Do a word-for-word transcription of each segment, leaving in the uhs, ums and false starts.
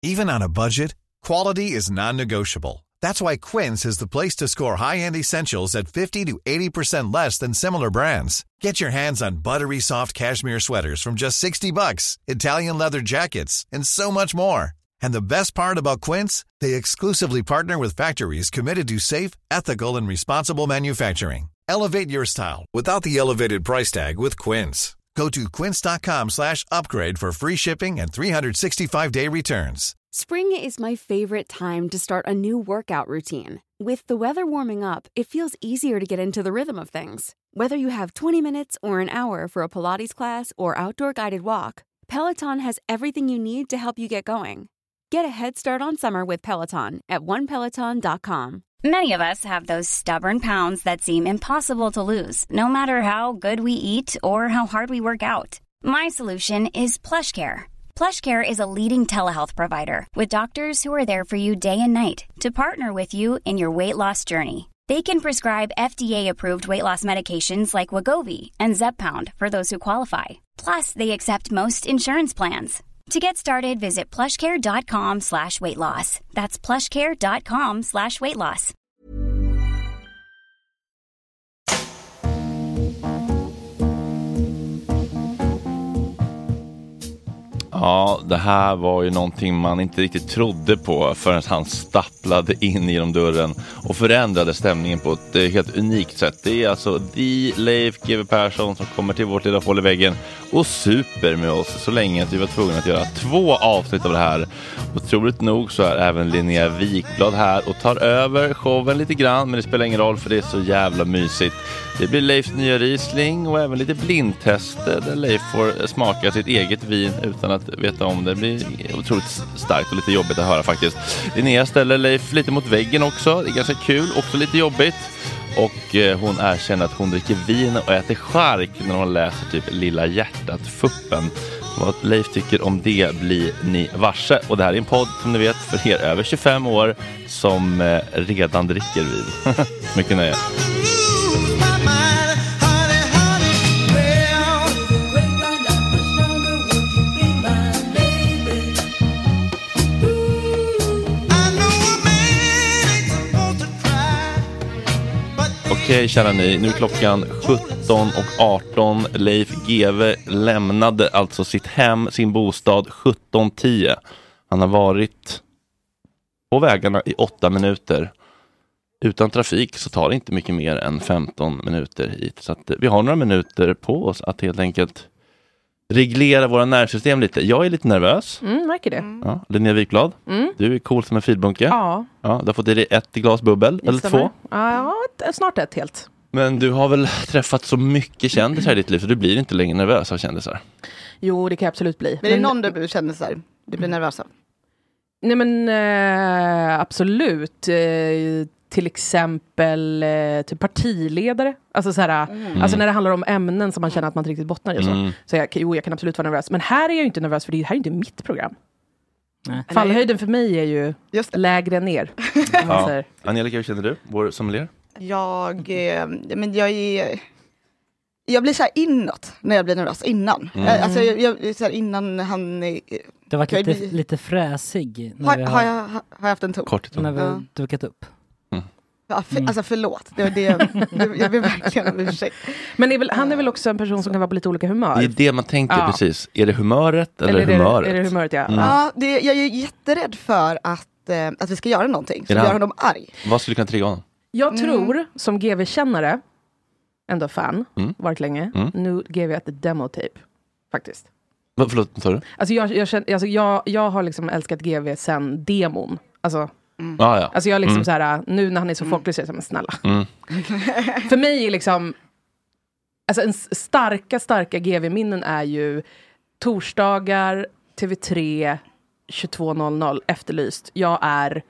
Even on a budget, quality is non-negotiable. That's why Quince is the place to score high-end essentials at fifty to eighty percent less than similar brands. Get your hands on buttery soft cashmere sweaters from just sixty bucks, Italian leather jackets, and so much more. And the best part about Quince, they exclusively partner with factories committed to safe, ethical, and responsible manufacturing. Elevate your style without the elevated price tag with Quince. Go to quince.com slash upgrade for free shipping and three sixty-five day returns. Spring is my favorite time to start a new workout routine. With the weather warming up, it feels easier to get into the rhythm of things. Whether you have twenty minutes or an hour for a Pilates class or outdoor guided walk, Peloton has everything you need to help you get going. Get a head start on summer with Peloton at one peloton dot com. Many of us have those stubborn pounds that seem impossible to lose, no matter how good we eat or how hard we work out. My solution is PlushCare. PlushCare is a leading telehealth provider with doctors who are there for you day and night to partner with you in your weight loss journey. They can prescribe F D A-approved weight loss medications like Wegovy and Zepbound for those who qualify. Plus, they accept most insurance plans. To get started, visit plushcare.com slash weight loss. That's plushcare.com slash weight loss. Ja, det här var ju någonting man inte riktigt trodde på förrän han stapplade in genom dörren och förändrade stämningen på ett helt unikt sätt. Det är alltså The Leif G W Persson som kommer till vårt lilla hål i väggen och super med oss så länge att vi var tvungna att göra två avsnitt av det här. Otroligt nog så är även Linnea Wikblad här och tar över showen lite grann, men det spelar ingen roll för det är så jävla mysigt. Det blir Leifs nya Riesling och även lite blindtester där Leif får smaka sitt eget vin utan att veta om det. Det blir otroligt starkt och lite jobbigt att höra faktiskt. Linnea ställer Leif lite mot väggen också. Det är ganska kul, också lite jobbigt. Och eh, hon erkänner att hon dricker vin och äter chark när hon läser typ Lilla hjärtat Fuppen. Vad Leif tycker om det blir ni varse. Och det här är en podd som ni vet för er över tjugofem år som eh, redan dricker vin. Mycket nöje. Okej, kära ni, nu är klockan sjutton och arton. Leif G W lämnade alltså sitt hem, sin bostad sjutton tio. Han har varit på vägarna i åtta minuter. Utan trafik så tar det inte mycket mer än femton minuter hit. Så att vi har några minuter på oss att helt enkelt reglera våra nervsystem lite. Jag är lite nervös. Mm, märker det. Ja, Linnea Wikblad, mm. Du är cool som en filbunke. Ja. Ja, du har fått i dig ett glas bubbel, eller två. Ja, ett, snart ett helt. Men du har väl träffat så mycket kändisar i ditt liv så du blir inte längre nervös av kändisar? Jo, det kan jag absolut bli. Men är det någon du kändisar du blir nervös av? Nej men äh, absolut. Äh, till exempel äh, typ partiledare. Alltså, såhär, mm. alltså när det handlar om ämnen som man känner att man inte riktigt bottnar i. Och så, mm. så jag, jo, jag kan absolut vara nervös. Men här är jag ju inte nervös för det här är inte mitt program. Nej. Fallhöjden för mig är ju lägre ner. Ja. Angelica, hur känner du? Vår sommelier? Jag, eh, men jag är... Jag blir så här inåt när jag blir nervös innan. Mm. Alltså jag, jag så här innan han... Eh, det var lite, bli... lite fräsig. Har, har, har, jag, har jag haft en ton? Kort ton. När vi har ja. dukat upp. Mm. Ja, för, alltså förlåt. Det var det jag, jag vill verkligen ursäkta. Men är väl, han är väl också en person som kan vara på lite olika humör? Det är det man tänker ja. precis. Är det humöret eller, eller är humöret? Det, är det humöret, ja. Mm. Ja, det, jag är jätterädd för att, eh, att vi ska göra någonting som gör honom arg. Vad skulle du kunna trigga honom? Jag tror, mm. som G V-kännare, ändå fan, mm. varit länge, mm. nu G V ett demotape, faktiskt. Va, förlåt, vad tar du? Alltså jag, jag, känner, alltså jag, jag har liksom älskat G V sen demon. Alltså, mm. ah, ja. alltså jag liksom mm. så här, nu när han är så folklig så är jag men snälla. Mm. För mig är liksom, alltså en starka, starka G V-minnen är ju torsdagar, T V tre, tjugotvå noll noll, Efterlyst. Jag är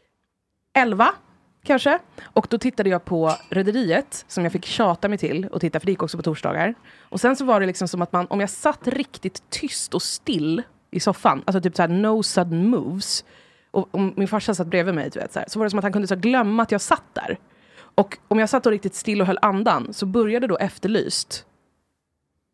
elva. Kanske. Och då tittade jag på Rederiet som jag fick tjata mig till och titta, för det gick också på torsdagar. Och sen så var det liksom som att man, om jag satt riktigt tyst och still i soffan, alltså typ så här no sudden moves, och, och min farsa satt bredvid mig, du vet, så, här, så var det som att han kunde så glömma att jag satt där. Och om jag satt då riktigt still och höll andan så började då Efterlyst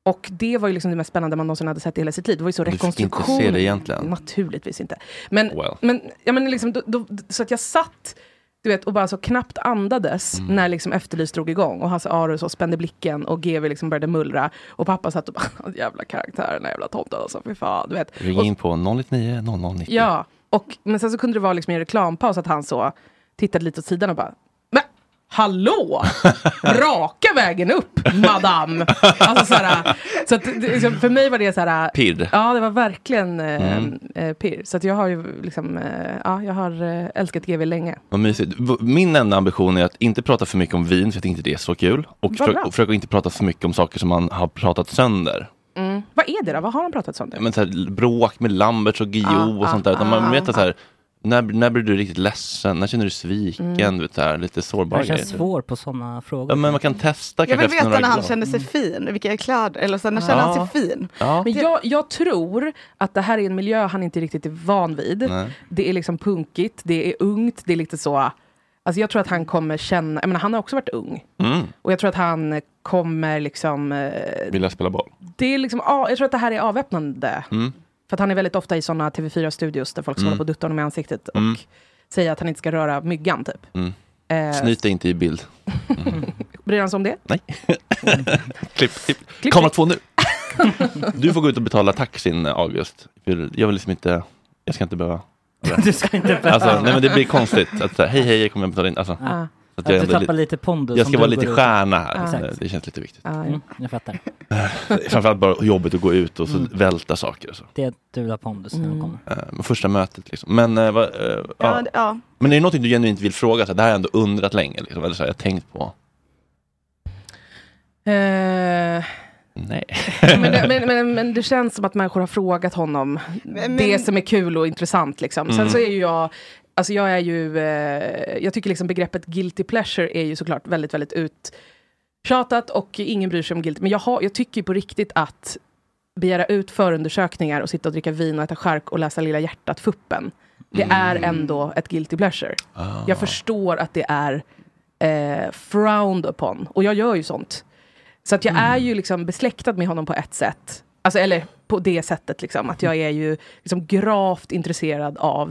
Och det var ju liksom det mest spännande man någonsin hade sett i hela sitt liv. Det var ju så Du fick rekonstruktion. inte se det egentligen? Naturligtvis inte. Men, Well. men, ja, men liksom, då, då, så att jag satt du vet, och bara så knappt andades mm. när liksom Efterlyst drog igång. Och Hasse Aro så spände blicken och G V liksom började mullra. Och pappa satt och bara, jävla karaktärerna, jävla tomten, alltså, fy fan, du vet. Ring in på noll ett nio noll noll nittio. Ja, och, men sen så kunde det vara liksom en reklampaus att han så tittade lite åt sidan och bara, men hallå! Raka vägen upp, madame! Alltså såhär, så att, liksom, för mig var det såhär... Pirr. Ja, det var verkligen eh, Mm. eh, pirr. Så att jag har ju liksom, eh, ja, jag har eh, älskat G V länge. Vad mysigt. Min enda ambition är att inte prata för mycket om vin, för jag tycker inte det är så kul. Och försöka, och försöka inte prata för mycket om saker som man har pratat sönder. Mm. Vad är det då? Vad har han pratat sönder? Men så här, bråk med Lamberts och Guillou Ah, och sånt där. ah, man ah, vet ah. så här, när, när blir du riktigt ledsen? När känner du sviken? Mm. Vet, så här, lite sårbara Det känns grejer. svår på sådana frågor. Ja, men man kan testa. Jag vill kanske efter veta några när han glas. kände sig fin, vilka kläder, eller så när kände Ja. han sig fin. Ja. Men jag, jag tror att det här är en miljö han inte riktigt är van vid. Nej. Det är liksom punkigt, det är ungt, det är lite så... Alltså jag tror att han kommer känna... Jag menar, han har också varit ung. Mm. Och jag tror att han kommer liksom... eh, Vill jag spela boll? Det är liksom... ah, jag tror att det här är avväpnande. Mm. För att han är väldigt ofta i sådana T V fyra-studios där folk ska Mm. hålla på och dutta honom i ansiktet. Och Mm. säga att han inte ska röra myggan, typ. Mm. Eh, Snyt dig inte i bild. Bryr han sig om det? Nej. klipp, klipp. Klipp, Kamera klipp. två nu. Du får gå ut och betala taxin, August. För jag vill liksom inte... Jag ska inte behöva... Du ska inte behöva. Alltså, nej men det blir konstigt. Att så här, hej hej, jag kommer att betala in. Alltså, Ah. så att Att jag du ändå är tappar lite- lite pondus. Jag om ska vara du lite går ut. stjärna här. Ah. Det, det känns lite viktigt. Ah, ja. Mm, jag fattar. Framförallt bara jobbigt att gå ut och så Mm. välta saker. Och så. Det är att du vill ha pondus när Mm. de kommer. Uh, men första mötet liksom. Men, uh, va, uh, Ja, ja. det- ja. Men är det någonting du genuint vill fråga? Så här, det här har jag ändå undrat länge. Liksom, eller så här, jag har tänkt på. Eh, Nej. men, det, men, men, men det känns som att människor har frågat honom Men- det som är kul och intressant liksom. Sen Mm. så är ju jag alltså jag är ju eh, jag tycker liksom begreppet guilty pleasure är ju såklart väldigt väldigt uttjatat och ingen bryr sig om guilty, men jag, har, jag tycker ju på riktigt att begära ut förundersökningar och sitta och dricka vin och äta chark och läsa Lilla hjärtat Fuppen, det Mm. är ändå ett guilty pleasure. Ah. Jag förstår att det är eh, frowned upon. Och jag gör ju sånt. Så att jag Mm. är ju liksom besläktad med honom på ett sätt. Alltså, eller på det sättet liksom. Att jag är ju liksom gravt intresserad av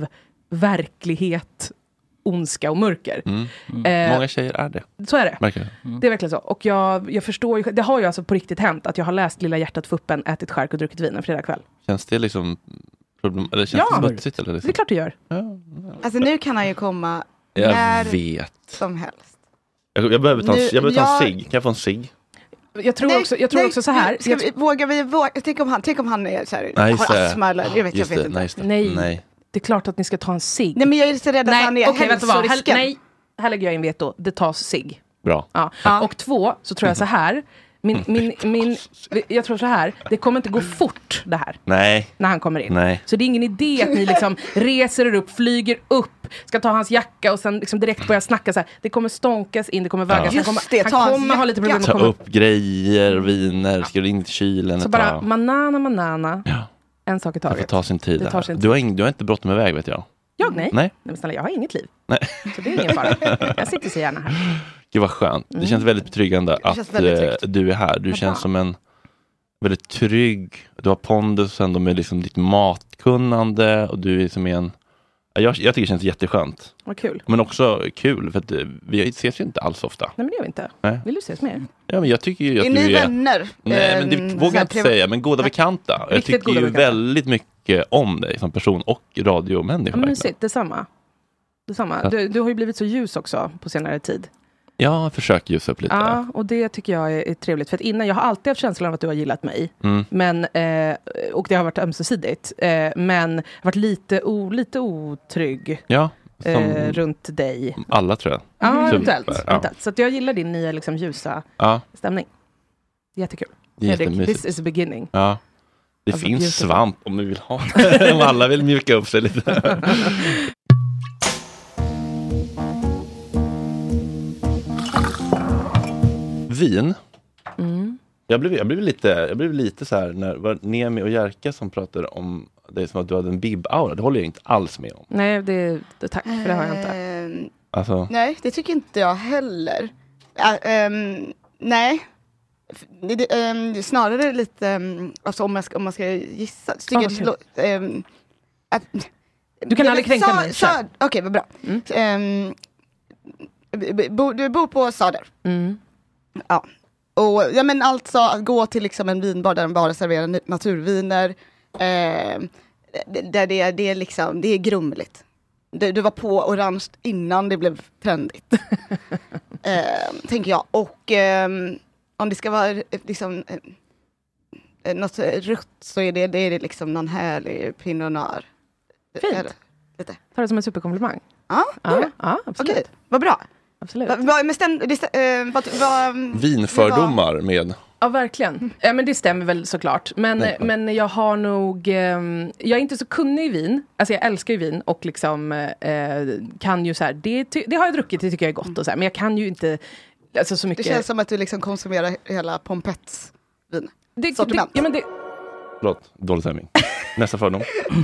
verklighet, ondska och mörker. Mm. Eh, Många tjejer är det. Så är det. Verkligen. Det är verkligen så. Och jag, jag förstår ju, det har ju alltså på riktigt hänt att jag har läst Lilla hjärtat Fuppen, ätit chark och druckit vin en fredag kväll. Känns det liksom problem, eller känns Ja. det smutsigt? Eller Det är liksom? klart det gör. Ja. Alltså nu kan han ju komma Jag när vet. som helst. Jag, jag behöver ta en, Nu- jag behöver ta en jag- cigg. Kan jag få en cigg? Jag tror, Nej, också, jag tror nej, också så här. Ska Jag, vi, vågar vi våga, tänk om han, tänk om han är så här, Nej, just har det. astma eller jag vet, jag Just vet det, inte. nej, just det. Nej. nej. det är klart att ni ska ta en cigg. Nej men jag är så rädd att han är okej, vet du vad? Här, hälsorisken. nej, här lägger jag in veto. Det tas cigg. Bra. Ja. Ja. Och två, så tror jag så här. Min, min, min, jag tror så här. Det kommer inte gå fort det här. Nej. När han kommer in. Nej. Så det är ingen idé att ni liksom reser er upp, flyger upp, ska ta hans jacka och sen liksom direkt börja snacka så här. Det kommer stånkas in, det kommer vaggas. Ja. Han kommer, Just det, ta han hans kommer ha lite problem jacka. att Ta komma upp grejer, viner, ska du in till kylen Så ett bara tag. manana, manana. Ja. En sak i Det får taget. ta sin tid. Det det tar här. sin Du, har ing, du har inte bråttom iväg, vet jag. Jag? Nej. Nej. Nej men snälla, jag har inget liv. Nej. Så det är ingen fara. Jag sitter så gärna här. Gud vad skönt. Det Mm. känns väldigt betryggande känns att väldigt eh, tryggt. du är här. Du Vad känns bra. som en väldigt trygg. Du har pondusen, de är liksom ditt matkunnande och du är som en... Ja, Jag, jag tycker det känns jätteskönt. Vad kul. Men också kul för att eh, vi ses ju inte alls ofta. Nej men det gör vi inte. Nej. Vill du ses mer? Ja, men jag tycker ju att Är du ni är... vänner? Nej, men det Ehm, vågar så jag här inte privat- säga. Men goda bekanta. Jag Riktigt tycker goda ju bekanta. väldigt mycket om dig som person och radiomänniska. Ja, men verkligen. mysigt, detsamma. detsamma. Ja. Du, du har ju blivit så ljus också på senare tid. Jag försöker ljusa upp lite. Ja, och det tycker jag är, är trevligt. För att innan, jag har alltid haft känslan av att du har gillat mig. Mm. Men, eh, och det har varit ömsesidigt. Eh, men jag har varit lite, o, lite otrygg Ja, som eh, runt dig. alla tror jag. Ja, Typ, eventuellt. ja. eventuellt. Så att jag gillar din nya liksom, ljusa Ja, stämning. Jättekul. det är Fredrik, jättemysigt. this is a beginning. Ja. Det Alltså, finns beautiful. svamp om du vill ha. Om alla vill mjuka upp sig lite. Vin. Mm. Jag blev, jag blev lite, jag blev lite så här när det var Nemi och Jerka som pratade om det som att du hade en bib-aura. Det håller jag inte alls med om. Nej, det, det, tack för det har jag inte. Ehm, Alltså, nej, det tycker inte jag heller. Ä- ehm, nej. Det, det, um, snarare lite, um, alltså om man ska, om man ska gissa. Så tycker Ah, jag, okay. um, att, du kan aldrig kränka mig. Okej, okay, vad bra. Mm. Um, bo, du bor på Söder. Mm. Ja. Och ja, men alltså att gå till liksom en vinbar där de bara serverar naturviner. Eh, där det, det är liksom, det är grumligt. Du, du var på orange innan det blev trendigt. eh, tänker jag. Och eh, om det ska vara liksom eh, något rött så är det, det är det liksom någon härlig Pinot Noir. Fint. Lite. Tar det som en superkomplimang. Ja, Ja, ja, absolut. okej, vad bra. Absolut. Va, va, men stäm, det, äh, vad, vad, Vinfördomar var... med... Ja, verkligen. Ja, men det stämmer väl såklart. Men, men jag har nog... Eh, jag är inte så kunnig i vin. Alltså jag älskar ju vin och liksom eh, kan ju så här... Det, det har jag druckit, det tycker jag är gott och så här. Men jag kan ju inte... Alltså så mycket... Det känns som att du liksom konsumerar hela Pompets vin. Det, sortiment. Det, ja, men det... Förlåt, dålig stämning. Nästa fördom.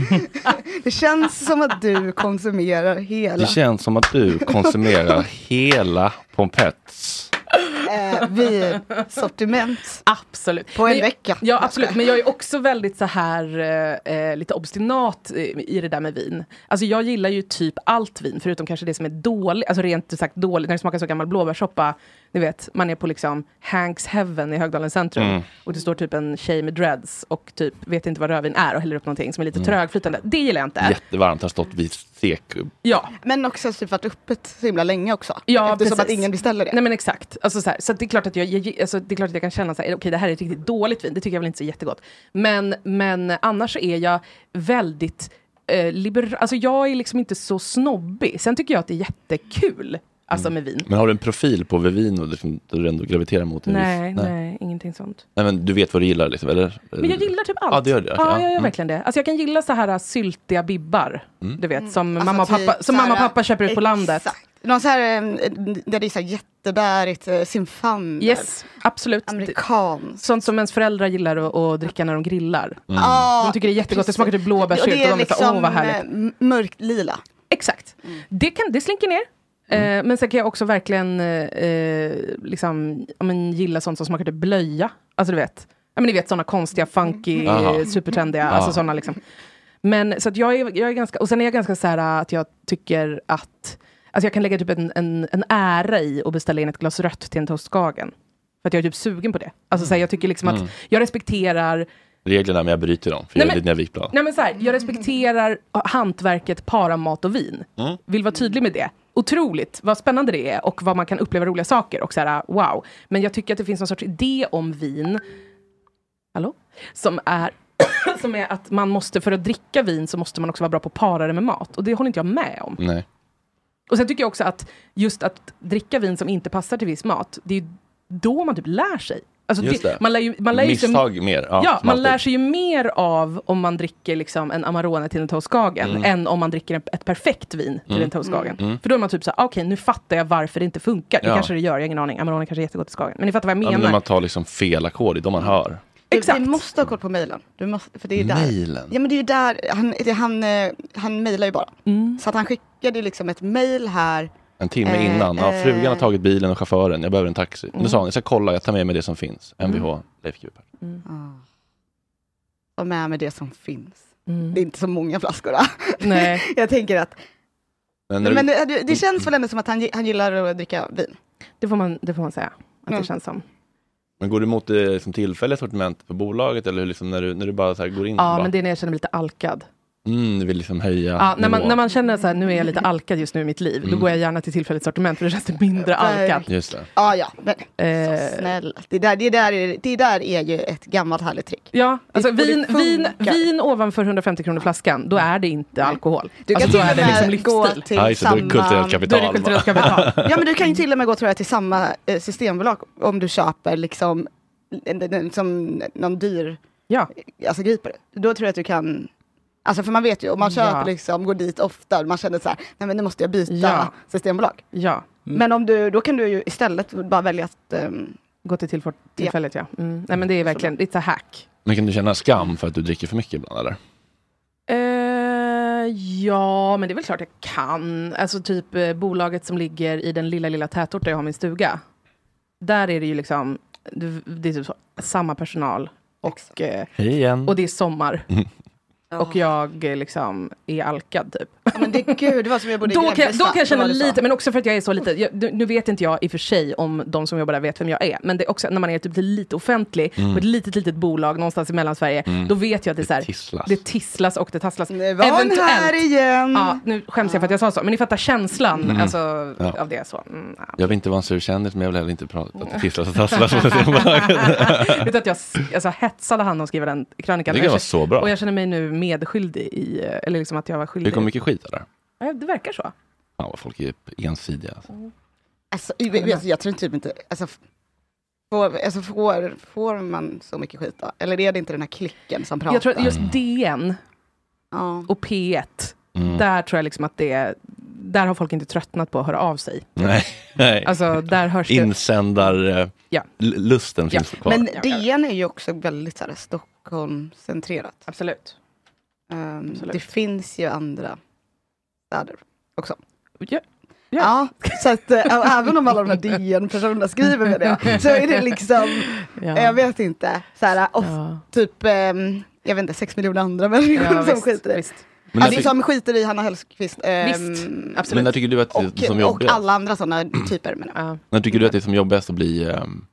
Det känns som att du konsumerar hela... Det känns som att du konsumerar hela Pompets. Eh, vi sortiment. Absolut. På en men, vecka. Ja, absolut. Men jag är också väldigt så här eh, lite obstinat i, i det där med vin. Alltså jag gillar ju typ allt vin, förutom kanske det som är dåligt, alltså rent sagt dåligt, när det smakar så gammal blåbärssoppa. Ni vet, man är på liksom Hanks Heaven i Högdalens centrum. Mm. Och det står typ en tjej med dreads och typ vet inte vad rödvin är och häller upp någonting som är lite mm. trögflytande. Det gillar jag inte. Jättevarmt, har stått vid stek. Ja. Men också typ varit öppet så himla länge också. Ja, eftersom precis. Att ingen beställer det. Nej men exakt. Alltså, så här, så det är klart att jag, jag, alltså, det är klart att jag kan känna så här, okej okay, det här är ett riktigt dåligt vin. Det tycker jag väl inte så jättegott. Men, men annars så är jag väldigt eh, liberal. Alltså jag är liksom inte så snobbig. Sen tycker jag att det är jättekul. Alltså med vin. Men har du en profil på vin och liksom, du ändå graviterar mot? Nej, nej, nej, ingenting sånt. Nej, men du vet vad du gillar liksom, eller? Men jag gillar typ allt. Ja, det gör det. Ja, ja, jag gör mm. verkligen det. Alltså jag kan gilla så här syltiga bibbar. Mm. Du vet, som, mm. mamma, alltså, och pappa, typ, som mamma och pappa köper ut på landet. Exakt. Någon så här, där det är så här jättebärigt, simfander. Yes, absolut. Amerikanskt. Sånt som ens föräldrar gillar att, att dricka när de grillar. Mm. Ah, de tycker det är jättegott, det smakar typ blåbärssylt. Och det är och de liksom så, åh, vad härligt. mörkt lila. Exakt. Mm. Det, kan, det slinker ner. Mm. Eh, men sen kan jag också verkligen eh, liksom, ja, men, gilla sånt som smakar typ blöja. Alltså du vet. Ja, men ni vet sådana konstiga, funky, mm. supertrendiga. Alltså sådana liksom. Men så att jag är, jag är ganska, och sen är jag ganska så här att jag tycker att alltså jag kan lägga typ en, en, en ära i och beställa in ett glas rött till en toastskagen. För att jag är typ sugen på det. Alltså så här, jag tycker liksom att jag respekterar reglerna, men jag bryter dem. För nej, jag är men, dina vikblad. Nej men så här, jag respekterar hantverket para mat och vin. Mm. Vill vara tydlig med det. Otroligt vad spännande det är och vad man kan uppleva roliga saker. Och så här, wow. Men jag tycker att det finns någon sorts idé om vin. Hallå? Som är som är att man måste, för att dricka vin så måste man också vara bra på att para det med mat. Och det håller inte jag med om. Nej. Och sen tycker jag också att just att dricka vin som inte passar till viss mat, det är då man typ lär sig. Alltså det, det. Man lär ju, man lär Misstag ju, mer. Ja, ja man lär sig ju mer av om man dricker liksom en Amarone till en toastskagen mm. än om man dricker ett, ett perfekt vin till mm. en toastskagen. Mm. För då är man typ så okej, okay, nu fattar jag varför det inte funkar. Det ja. kanske det gör, jag har ingen aning. Amarone kanske är jättegott i skagen. Men ni fattar vad jag menar. Ja, men när man tar liksom fel ackord, då man hör. Exakt. Du måste ha koll på mejlen. Du måste, för det är där. Mejlen? Ja, men det är ju där. Han, det, han, han mejlar ju bara. Mm. Så att han skickade liksom ett mejl här. En timme äh, innan. Ja, frugan har tagit bilen och chauffören. Jag behöver en taxi. Mm. Nu sa han, jag ska kolla, jag tar med mig det som finns. M V H, mm. Leif Kuper. Mm. Ah. Ta med mig det som finns. Mm. Det är inte så många flaskor då. Nej. Jag tänker att men, men det, det, det känns väl ändå som att han, han gillar att dricka vin. Det får man, det får man säga. Att mm. det känns som. Men går du emot det liksom tillfälligt sortiment på bolaget eller liksom när du, när du bara så här går in? Ja, bara... men det är när jag känner mig lite alkad. Mm, du vill liksom höja ja, när, man, när man känner så här, nu är jag lite alkad just nu i mitt liv, mm. då går jag gärna till tillfälligt sortiment för det känns det mindre alkad. Just det. Ja, ja, men eh. så snäll. Det där, det, där är, det där är ju ett gammalt härligt trick. Ja, alltså vin, vin, vin ovanför hundrafemtio kronor flaskan, då är det inte alkohol. Du kan alltså, till då är det liksom livsstil. Till ja, samma... Då är det kulturellt kapital. Då är det kulturellt kapital. Ja, men du kan ju till och med gå tror jag, till samma eh, systembolag om du köper liksom som någon dyr ja. alltså griper. Då tror jag att du kan. Alltså för man vet ju, om man köper ja. liksom, går dit ofta, man känner så här, nej men nu måste jag byta ja. systembolag. Ja. Mm. Men om du, då kan du ju istället bara välja att um, gå till tillför- tillfället, ja. ja. Mm. Nej men det är verkligen, det är ett hack. Men kan du känna skam för att du dricker för mycket ibland, eller? Uh, ja, men det är väl klart jag kan. Alltså typ eh, bolaget som ligger i den lilla, lilla tätort där jag har min stuga. Där är det ju liksom det, det är typ så, samma personal. Och, eh, Hej igen. och det är sommar. Mm. Och jag eh, liksom är alkad typ. Ja, men det, gud, det var som jag bodde i Då kan, Grebbestad, då kan jag känna var det så. lite, men också för att jag är så lite, jag, nu vet inte jag i och för sig om de som jobbar där vet vem jag är, men det är också när man är typ lite offentlig Mm. på ett litet, litet bolag någonstans i Mellansverige, Mm. då vet jag att det är så här, tisslas. det tisslas och det tasslas. Nu var hon här igen. Ja, nu skäms jag för att jag sa så, men ni fattar känslan Mm. alltså, Ja. av det. Så. Mm, ja. Jag vill inte vara en sur kändis, men jag vill heller inte prata att det tisslas och tasslas. Vet du att jag alltså, hetsade han att skriva den krönikan. Det kan vara så bra. Och jag känner mig nu medskyldig i, eller liksom att jag var skyldig. Det kom mycket skit där. Ja, det verkar så. Ja, vad folk är ensidiga. Alltså. Alltså, jag, jag, jag tror typ inte, alltså, får, alltså får, får man så mycket skit då? Eller är det inte den här klicken som pratar? Jag tror att just D N ja. och P ett, Mm. där tror jag liksom att det, där har folk inte tröttnat på att höra av sig. Nej, nej. Alltså där hörs det. Insändar eh, Ja. l- lusten Ja. finns kvar. Men Ja, D N är ju också väldigt så här, Stockholm-centrerat. Absolut. Um, Absolut. det finns ju andra städer också. Ja. Ja, så att äh, även om alla de här D N-personerna skriver med det, så är det liksom, Ja. jag vet inte, så här, och, Ja. typ, um, jag vet inte, sex miljoner andra människor Ja, som visst, skiter i. visst. Men Alltså när, som skiter i Hanna Hellquist. Um, Visst, absolut. men när tycker du att det är och, som och jobbigast? alla andra sådana typer. Men, Ja. När tycker du att det är som jobbigast att bli um,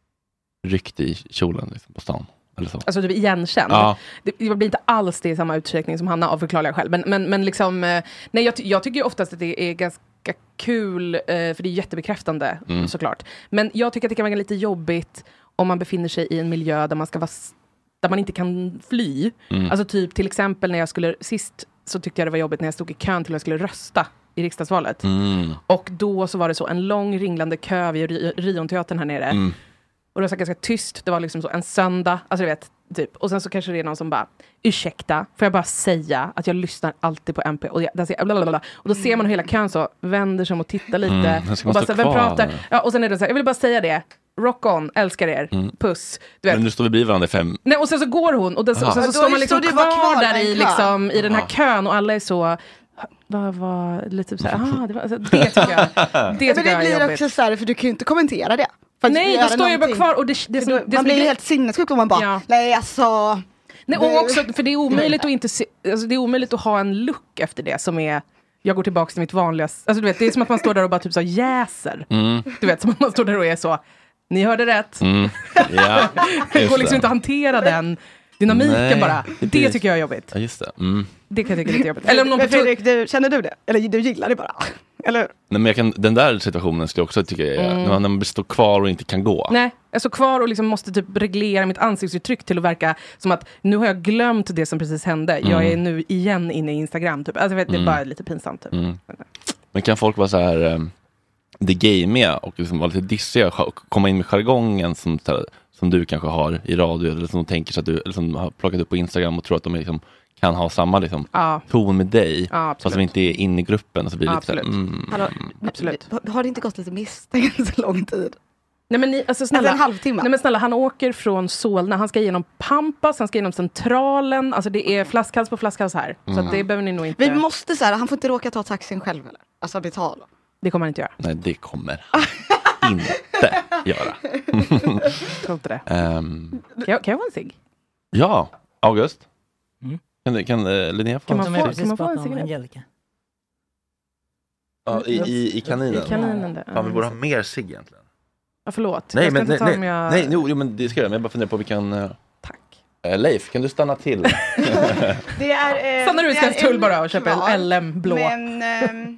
ryckt i kjolen liksom, på stan? Eller så? Alltså typ igenkänd. Ja. Det, det blir inte alls det i samma utsträckning som Hanna, av förklarar jag själv. Men, men, men liksom, eh, nej, jag, ty- jag tycker ju oftast att det är ganska kul, eh, för det är jättebekräftande Mm. såklart. Men jag tycker att det kan vara lite jobbigt om man befinner sig i en miljö där man ska vara s- där man inte kan fly. Mm. Alltså typ till exempel när jag skulle, sist så tyckte jag det var jobbigt när jag stod i kön till att jag skulle rösta i riksdagsvalet. Mm. Och då så var det så en lång ringlande kö vid Ri- Rionteatern här nere. Mm. Och det var så ganska tyst. Det var liksom så en söndag. Alltså du vet, typ. Och sen så kanske det är någon som bara, ursäkta, får jag bara säga att jag lyssnar alltid på M P. Och, jag, där ser, blablabla. och då ser man hur hela kön så vänder sig om och tittar lite. Mm, här ska och man bara stå så här, vem kvar. pratar? Ja, och sen är det så här, jag vill bara säga det. Rock on, älskar er. Mm. Puss. Du vet. Men nu står vi bredvid varandra i fem... Nej, och sen så går hon och, des, och sen så Då står man liksom står du kvar, bara kvar där med en i, kö. liksom, i den här Ja. kön och alla är så, vad var lite typ så här, ah, det, var, alltså, det tycker jag, det men tycker det jag är blir jobbigt. också så här, för du kan ju inte kommentera det. För att Nej, göra då står jag bara någonting. kvar och det, det, För som, då, det man som blir är ju helt sinnessjuk om man bara, Ja. nej alltså. Nej, Det- och också, för det är omöjligt att inte se, alltså det är omöjligt att ha en look efter det som är, jag går tillbaka till mitt vanliga, alltså du vet, det är som att man står där och bara typ så jäser. Mm. Du vet, som att man står där och är så, ni hörde rätt. Mm. Ja, Det just går liksom det. inte att hantera den dynamiken Nej, bara. det Det, blir- tycker jag är jobbigt. Ja, just det. Mm. Det kan jag tycka är lite jobbigt. Eller om någon Men på tå- Fredrik, du, känner du det? Eller du gillar det bara? Eller? Nej, men jag kan, den där situationen skulle jag också tycka är, Mm. när, man, när man står kvar och inte kan gå. Nej, jag står kvar och liksom måste typ reglera mitt ansiktsuttryck till att verka som att nu har jag glömt det som precis hände. Jag Mm. är nu igen inne i Instagram. Typ. Alltså, jag vet, det är Mm. bara lite pinsamt. Typ. Mm. Men kan folk vara så här eh, det gamiga och liksom vara lite dissiga och komma in med jargongen som, så här, som du kanske har i radio eller som de tänker så att du eller som har plockat upp på Instagram och tror att de liksom kan ha samma liksom, Ja, ton med dig ja fast absolut. de inte är inne i gruppen och så blir det Ja, lite så här, absolut. mm, Hallå, Absolut. Har det inte gått lite misstänkt så lång tid? Nej men, ni, alltså, snälla, Alltså en halvtimme? nej men snälla, han åker från Solna, han ska igenom Pampas, han ska igenom Centralen, alltså det är flaskhals på flaskhals här. Så Mm. att det behöver ni nog inte, Vi måste så här, han får inte råka ta taxin själv eller? Alltså betala. det kommer han inte göra. nej det kommer han inte göra. Jag tror inte det. Ehm, Kan jag, kan jag få en cigg? ja, August. Mm. Kan, du- kan uh, Linnea få Kan en man Som få- jag kan precis man få en pratade om, cigarett? Angelica. ja, i, i, i kaninen? I kaninen där. Fan, vi borde ha mer cigg egentligen. Ja, förlåt. Nej, jag ska men inte nej, ta nej, om jag... nej jo, jo, men det ska jag. Men jag bara funderar på vilken... Uh, Tack. uh, Leif, kan du stanna till? Det är... Eh, Stannar du i det är Skanstull en bara och köper kvar, en L M blå? Men... ehm,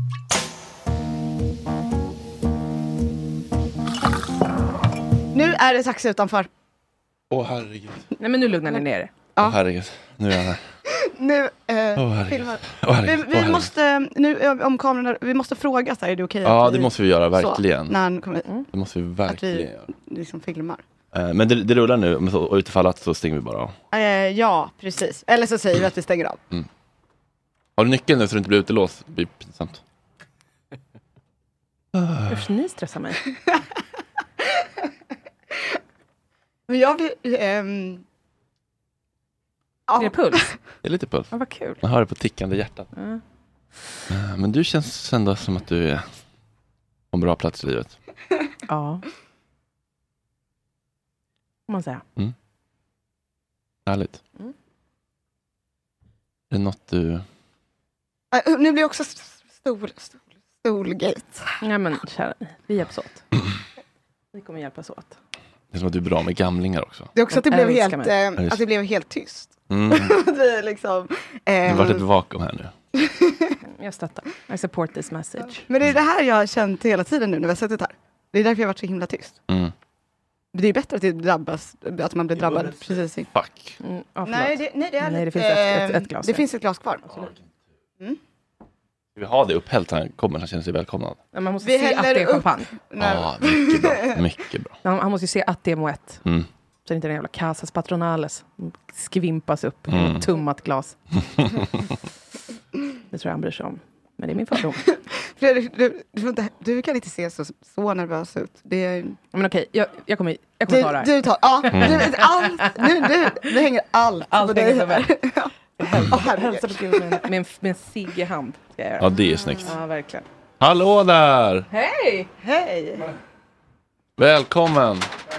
nu är det taxi utanför. Åh oh, herregud. Nej men nu lugnar ni ner er. Åh oh, herregud. Nu är jag här. Nu eh, Åh herregud. filmar. Åh Vi, herregud. vi Åh, herregud. måste, nu eh, om kameran, vi måste fråga så här, är det okej Ja, att det vi, måste vi göra, verkligen. Så, när han kommer hit, Det måste vi att verkligen vi göra. liksom filmar. Eh, men det, det rullar nu, men så- och utifall att så stänger vi bara av. Eh, ja, precis. Eller så säger vi att vi stänger av. Har du nyckeln nu så du inte blir utelåst? Det blir pinsamt. Usch, ni stressar mig. Men jag blir... ehm, Är det ja, puls? Det är lite puls. Ja, vad kul. Man hör det på tickande hjärtat. Ja. Eh, men du känns ändå som att du är på en bra plats i livet. Ja. Får man säga. Mm. Härligt. Mm. Är det något du... Uh, nu blir också stor, stor, stolgate. Nej men kära, vi hjälps åt. Vi kommer hjälpas åt. Det är som att du är bra med gamlingar också. Det är också att det Jag blev älskar helt, mig. eh, att det blev helt tyst. Mm. det är liksom, Det eh, har varit ett vakuum här nu. Jag stöttar. I support this message. men det är det här jag har känt hela tiden nu när vi har suttit här. Det är därför jag har varit så himla tyst. Mm. Det är bättre att det drabbas, att man blir drabbad precis i. Fuck. Mm, ja, Nej, det, nej, det, är Nej, det lite, finns ett- ett- ett glas Det där. finns ett glas kvar. Ska vi ha det upphällt när han kommer? Han känner sig välkomnad. Men man måste Vi se att häller det är upp champagne. när- Ja, mycket bra. Mycket bra. Han, han måste ju se att det är Moët. Mm. Så det är inte den jävla Casas Patronales skvimpas upp i Mm. ett tummat glas. Det tror jag han bryr sig om. Men det är min fördom. Fredrik, du, du, får inte, du kan inte se så, så nervös ut. Det är, Men okej, jag, jag kommer, jag kommer ta det du, här. du tar, ja, du, allt, nu, du, det hänger allt, Allt på dig hänger på här. mig. Åh, herregud. Hälsa på Gud med, med, en- med en cigg i hand. Ska jag göra. Ja, det är snyggt. Ja, verkligen. Hallå där! Hej! Hej! Välkommen!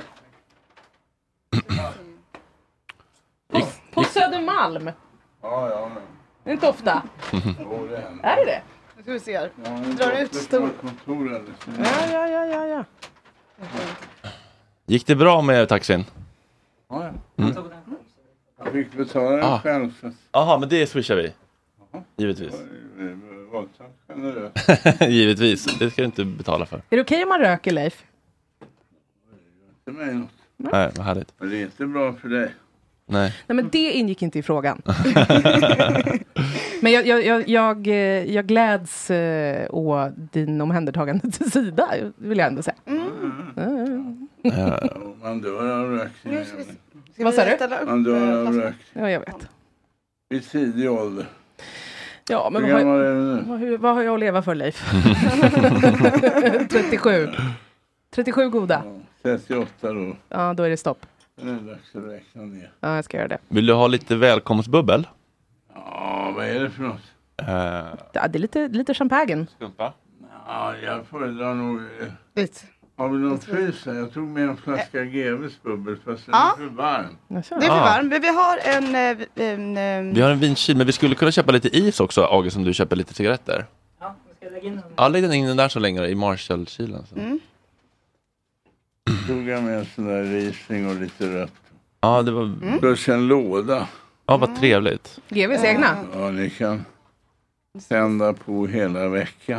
På Södermalm. Ja, ja. Det är inte ofta. Jo, det händer. Är det det? Nu ska vi se här. Ja, Drar ut stor- kontoret. Ja, ja, ja, ja, ja. Gick det bra med taxin? Ja, ja. Jag fick betala den Ah. själv. Så Jaha, men det swishar vi. Givetvis. det var våldsamt generöst. Givetvis. Det ska du inte betala för. Är det okej om man röker, Leif? Till mig något. Nej, vad härligt. Men det är inte bra för dig. Nej. Nej, men det ingick inte i frågan. Men jag, jag, jag, jag, eh, jag gläds eh, å din omhändertagande till sida, vill jag ändå säga. Mm. Ja. Och man dör av rökning. Nu ska vi se. Ska Vad vi sa du? ställa upp, Man dör eh, av flaskan? rökning. Ja, jag vet. Vid tidig ålder. Ja, men Hur vad har, gammal jag, är du nu? vad, hur, vad har jag att leva för, Leif? trettiosju. trettiosju goda. Ja, trettioåtta då. Ja, då är det stopp. Det är dags att räkna ner. Ja, jag ska göra det. Vill du ha lite välkomstbubbel? Ja, vad är det för något? Uh, Ja, det är lite, lite champagne. skumpa? Ja, jag föredrar nog... eh, Dit. Har vi någon frys här? Jag tog med en flaska G V:s bubbel fast den Ja. är för varm. Jaså? Det är för Ah. varmt, men vi har en... eh, en, eh, Vi har en vinkyl, men vi skulle kunna köpa lite is också, August, som du köper lite cigaretter. Ja, ska jag lägga in den? Ja, lägg den in den där så länge i Marshall-kylen. Så. Mm. Tog jag med en sån där risning och lite rött. Ja, det var... Mm. Plus en låda. Ja, vad trevligt. G V:s egna. Ja, ni kan tända på hela veckan.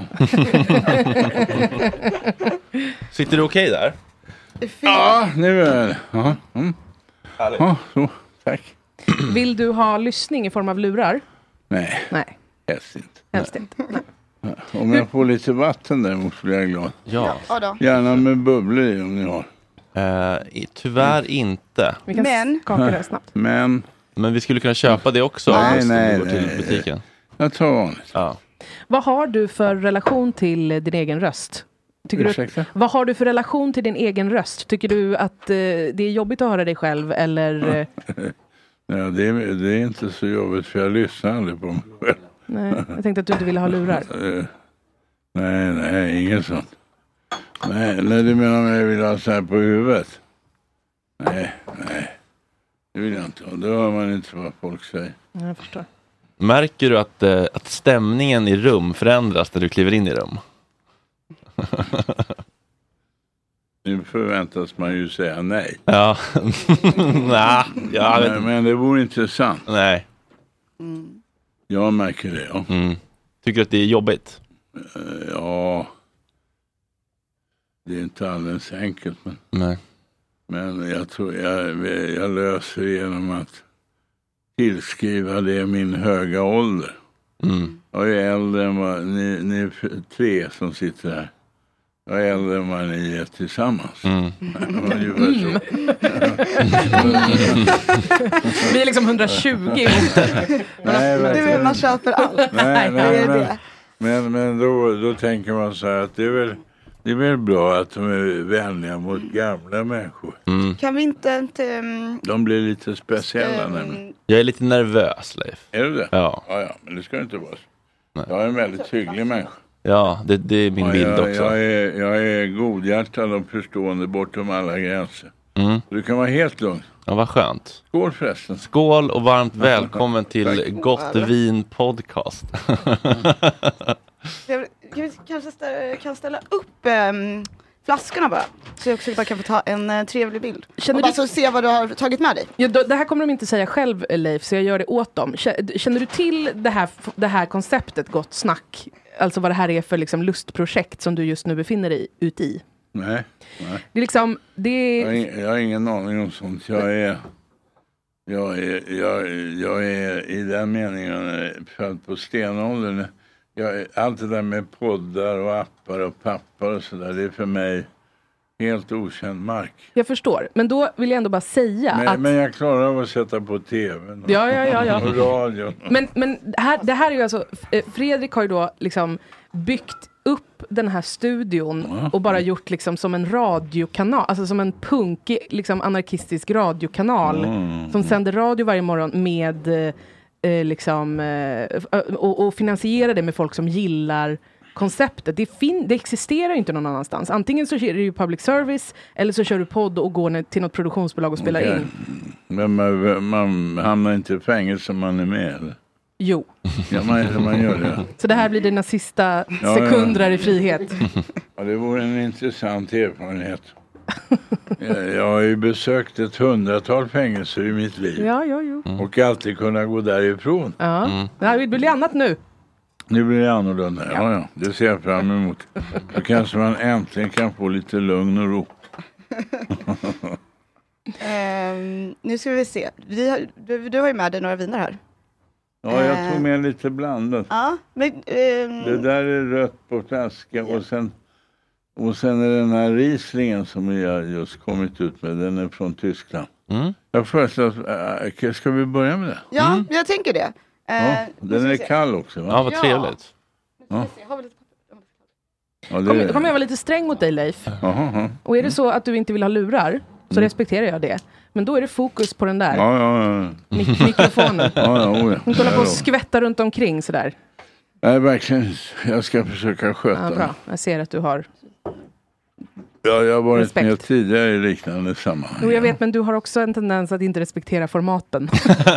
Sitter du okej där? det är fint. Ja, nu är det. Ja, mm. Härligt. Ja, så. Tack. Vill du ha lyssning i form av lurar? Nej, Nej, helst inte. helst inte. Nej. Om jag får lite vatten däremot blir jag glad. Ja. Ja, då. Gärna med bubblor i om ni har. Eh, i- tyvärr inte. Vi kan Men- skaka det här snabbt. Men Men vi skulle kunna köpa det också. Nej, August, om nej, vi går till nej. butiken. jag tar vanligt. Ja. Vad har du för relation till eh, din egen röst? Tycker du, Ursäkta? vad har du för relation till din egen röst? Tycker du att eh, det är jobbigt att höra dig själv? Eller, eh, Ja, det, är, det är inte så jobbigt för jag lyssnar aldrig på mig själv. nej, jag tänkte att du inte ville ha lurar. Eh, Nej, nej, inget sånt. Nej, nej, du menar om jag vill ha så här på huvudet? Nej, nej. Det vill jag inte ha. Då hör man inte vad folk säger. Ja, jag förstår. Märker du att, eh, att stämningen i rum förändras när du kliver in i rum? Nu förväntas man ju säga nej. Ja. Nej, jag vet Men, inte. men det vore intressant. Nej. Mm. Jag märker det, ja. Mm. Tycker du att det är jobbigt? Eh, Ja. Det är inte alldeles enkelt, men, Nej. men jag tror jag, jag löser det genom att tillskriva det min höga ålder. Mm. Jag är äldre än vad ni, ni är f- tre som sitter här. Jag är äldre än vad ni är tillsammans. Mm. Ungefär så. Vi är liksom hundratjugo ihop. Nej, Du verkligen. vill man köper allt. Nej, Det nej, är men, det. men, men då, då tänker man så här att det är väl, det är väl bra att de är vänliga mot gamla människor. Mm. Kan vi inte... inte um, De blir lite speciella nämligen. Jag är lite nervös, Leif. Är det det? Ja, Ja, ja, men det ska inte vara så. Nej. Jag är en väldigt hygglig människa. ja det, det är min Ja, bild jag, också. jag, är, jag är godhjärtad och förstående bortom alla gränser. Mm. Du kan vara helt lugn. Ja, vad skönt. Skål förresten. Skål och varmt välkommen till Gott Vin Podcast. Jag kanske ställa, kan ställa upp um, flaskorna bara. Så jag också bara kan få ta en uh, trevlig bild. Känner och bara du... så se vad du har tagit med dig. Ja, då, det här kommer de inte säga själv, Leif, så jag gör det åt dem. Känner du till det här, det här konceptet Gott Snack? Alltså vad det här är för liksom, lustprojekt som du just nu befinner dig ut i? Nej, nej. Det är liksom, det är... Jag, är, jag har ingen aning om sånt. Jag är, jag är, jag, jag är i den meningen född på stenåldern. Jag, allt det där med poddar och appar och pappar och sådär, det är för mig helt okänd mark. Jag förstår, men då vill jag ändå bara säga men, att... Men jag klarar av att sätta på tvn och, ja, ja, ja, ja. och radio. Men, men här, det här är ju alltså... Fredrik har ju då liksom byggt upp den här studion ja. och bara gjort liksom som en radiokanal, alltså som en punkig, liksom anarkistisk radiokanal mm. som sänder radio varje morgon med eh, liksom eh, och, och finansierar det med folk som gillar konceptet. Det, fin- det existerar inte någon annanstans. Antingen så är det ju public service eller så kör du podd och går till något produktionsbolag och spelar okay. in. Men man, man hamnar inte i fängelse om man är med eller? Jo. Ja, man, man gör det. Så det här blir dina sista ja, sekunder ja. i frihet. Ja, det vore en intressant erfarenhet. Jag, jag har ju besökt ett hundratal fängelser i mitt liv. Ja, ja, jo. Mm. Och alltid kunna gå därifrån. Ja, mm. det blir annat nu. Nu blir det annorlunda. Ja. Ja, ja. Det ser jag fram emot. Då kanske man äntligen kan få lite lugn och ro. um, nu ska vi se. Vi har, du, du har ju med dig några viner här. Ja, jag tog med lite blandat. Ja, men, um... det där är rött på flaska och sen, och sen är den här Rieslingen som vi har just kommit ut med. Den är från Tyskland. Mm. Jag föreslår, äh, ska vi börja med det? Ja, mm. jag tänker det. Uh, ja, den är kall också, va? Ja, vad trevligt. Ja. Ja, Kommer kom jag vara lite sträng mot dig, Leif? Aha, aha. Och är det så att du inte vill ha lurar, så mm. respekterar jag det. Men då är det fokus på den där ja, ja, ja. Mik- mikrofonen. Ja, ja, oh ja. Hon kollar på och skvätta runt omkring sådär. Nej, verkligen. Jag ska försöka sköta. Ja, bra. Jag ser att du har Ja, jag har varit respekt. med tidigare i liknande sammanhang. Jo, jag vet, men du har också en tendens att inte respektera formaten.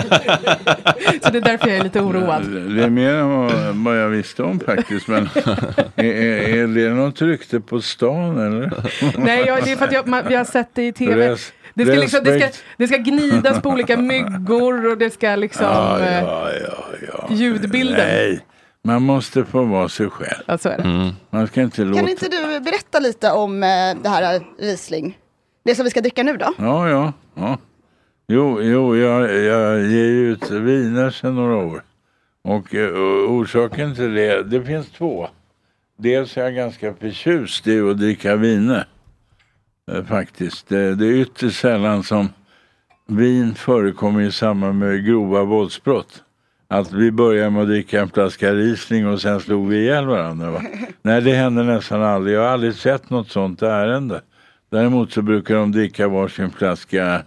Så det är därför jag är lite oroad. Ja, det är mer än vad jag visste om faktiskt. Men är, är, är det något rykte på stan, eller? Nej, ja, det är för att jag, man, vi har sett det i tv. Res, det, ska liksom, det, ska, det ska gnidas på olika myggor och det ska liksom... Ja, ja, ja, ja. Ljudbilden. Nej. Man måste få vara sig själv. Ja, så är det. Mm. Man ska inte låta... Kan inte du berätta lite om eh, det här Riesling? Det som vi ska dricka nu då? Ja, ja. ja. Jo, jo jag, jag ger ut viner sedan några år. Och uh, orsaken till det, det finns två. Dels är jag ganska förtjust i att dricka viner. Uh, faktiskt. Det, det är ytterst sällan som vin förekommer i samband med grova våldsbrott. Att vi börjar med att dricka en flaska Riesling och sen slog vi ihjäl varandra, va? Nej, det händer nästan aldrig. Jag har aldrig sett något sånt ärende. Däremot så brukar de dricka varsin flaska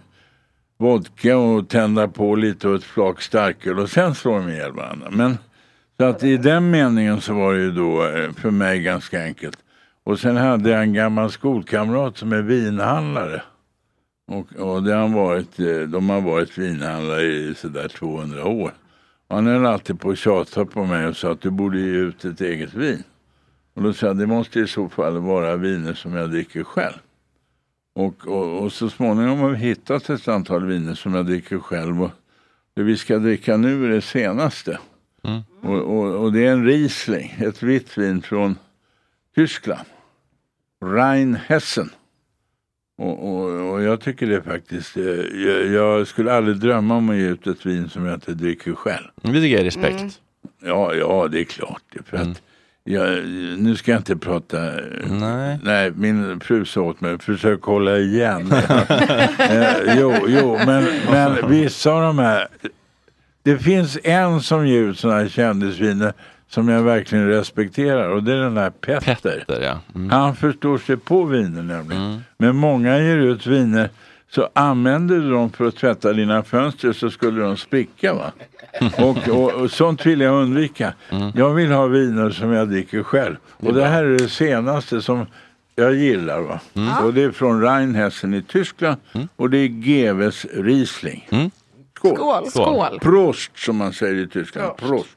vodka och tända på lite och ett flak starköl och sen slår de ihjäl varandra. Men så att i den meningen så var det ju då för mig ganska enkelt. Och sen hade jag en gammal skolkamrat som är vinhandlare. Och, och det har varit, de har varit vinhandlare i sådär tvåhundra år. Han höll alltid på att tjata på mig och sa att du borde ge ut ett eget vin. Och då sa jag, det måste i så fall vara viner som jag dricker själv. Och, och, och så småningom har vi hittat ett antal viner som jag dricker själv. Och det vi ska dricka nu är det senaste. Mm. Och, och, och det är en Riesling, ett vitt vin från Tyskland. Rheinhessen. Och, och, och jag tycker det faktiskt, jag, jag skulle aldrig drömma om att ge ut ett vin som jag inte dricker själv. Det tycker jag är respekt. Mm. Ja, ja, det är klart. För mm. att jag, nu ska jag inte prata. Nej, nej min fru sa åt mig, försök hålla igen. eh, jo, jo, men, men vissa av de här, det finns en som ger ut sådana här kändisviner som jag verkligen respekterar, och det är den här Petter. Petter ja. Mm. Han förstår sig på viner nämligen. Mm. Men många ger ut viner, så använder du dem för att tvätta dina fönster så skulle de spricka, va? och, och, och sånt vill jag undvika. Mm. Jag vill ha viner som jag dricker själv. Och det här är det senaste som jag gillar va. Mm. Och det är från Rheinhessen i Tyskland. Mm. Och det är G V:s Riesling. Mm. Skål. Skål. Skål. Prost som man säger i Tyskland. Prost. Prost.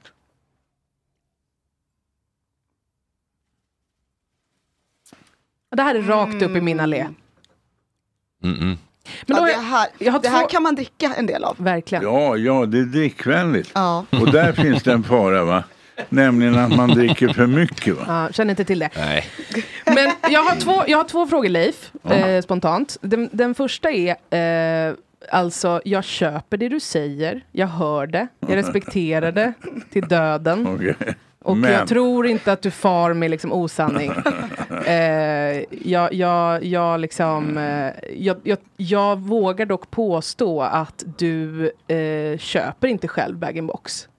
Det här är rakt upp i min allé. Mm-mm. Men då ja, det här, jag har det två... här kan man dricka en del av. Verkligen. Ja, ja, det är drickvänligt. Ja. Och där finns det en fara va. Nämligen att man dricker för mycket va? Ja, känner inte till det. Nej. Men jag har två, jag har två frågor Leif, eh, spontant. Den, den första är, eh, alltså jag köper det du säger, jag hör det, jag respekterar det till döden. Okay. Och Men. jag tror inte att du far med liksom osanning. eh, jag, jag, jag, liksom, eh, jag, jag, jag vågar dock påstå att du eh, köper inte själv bag-in-box.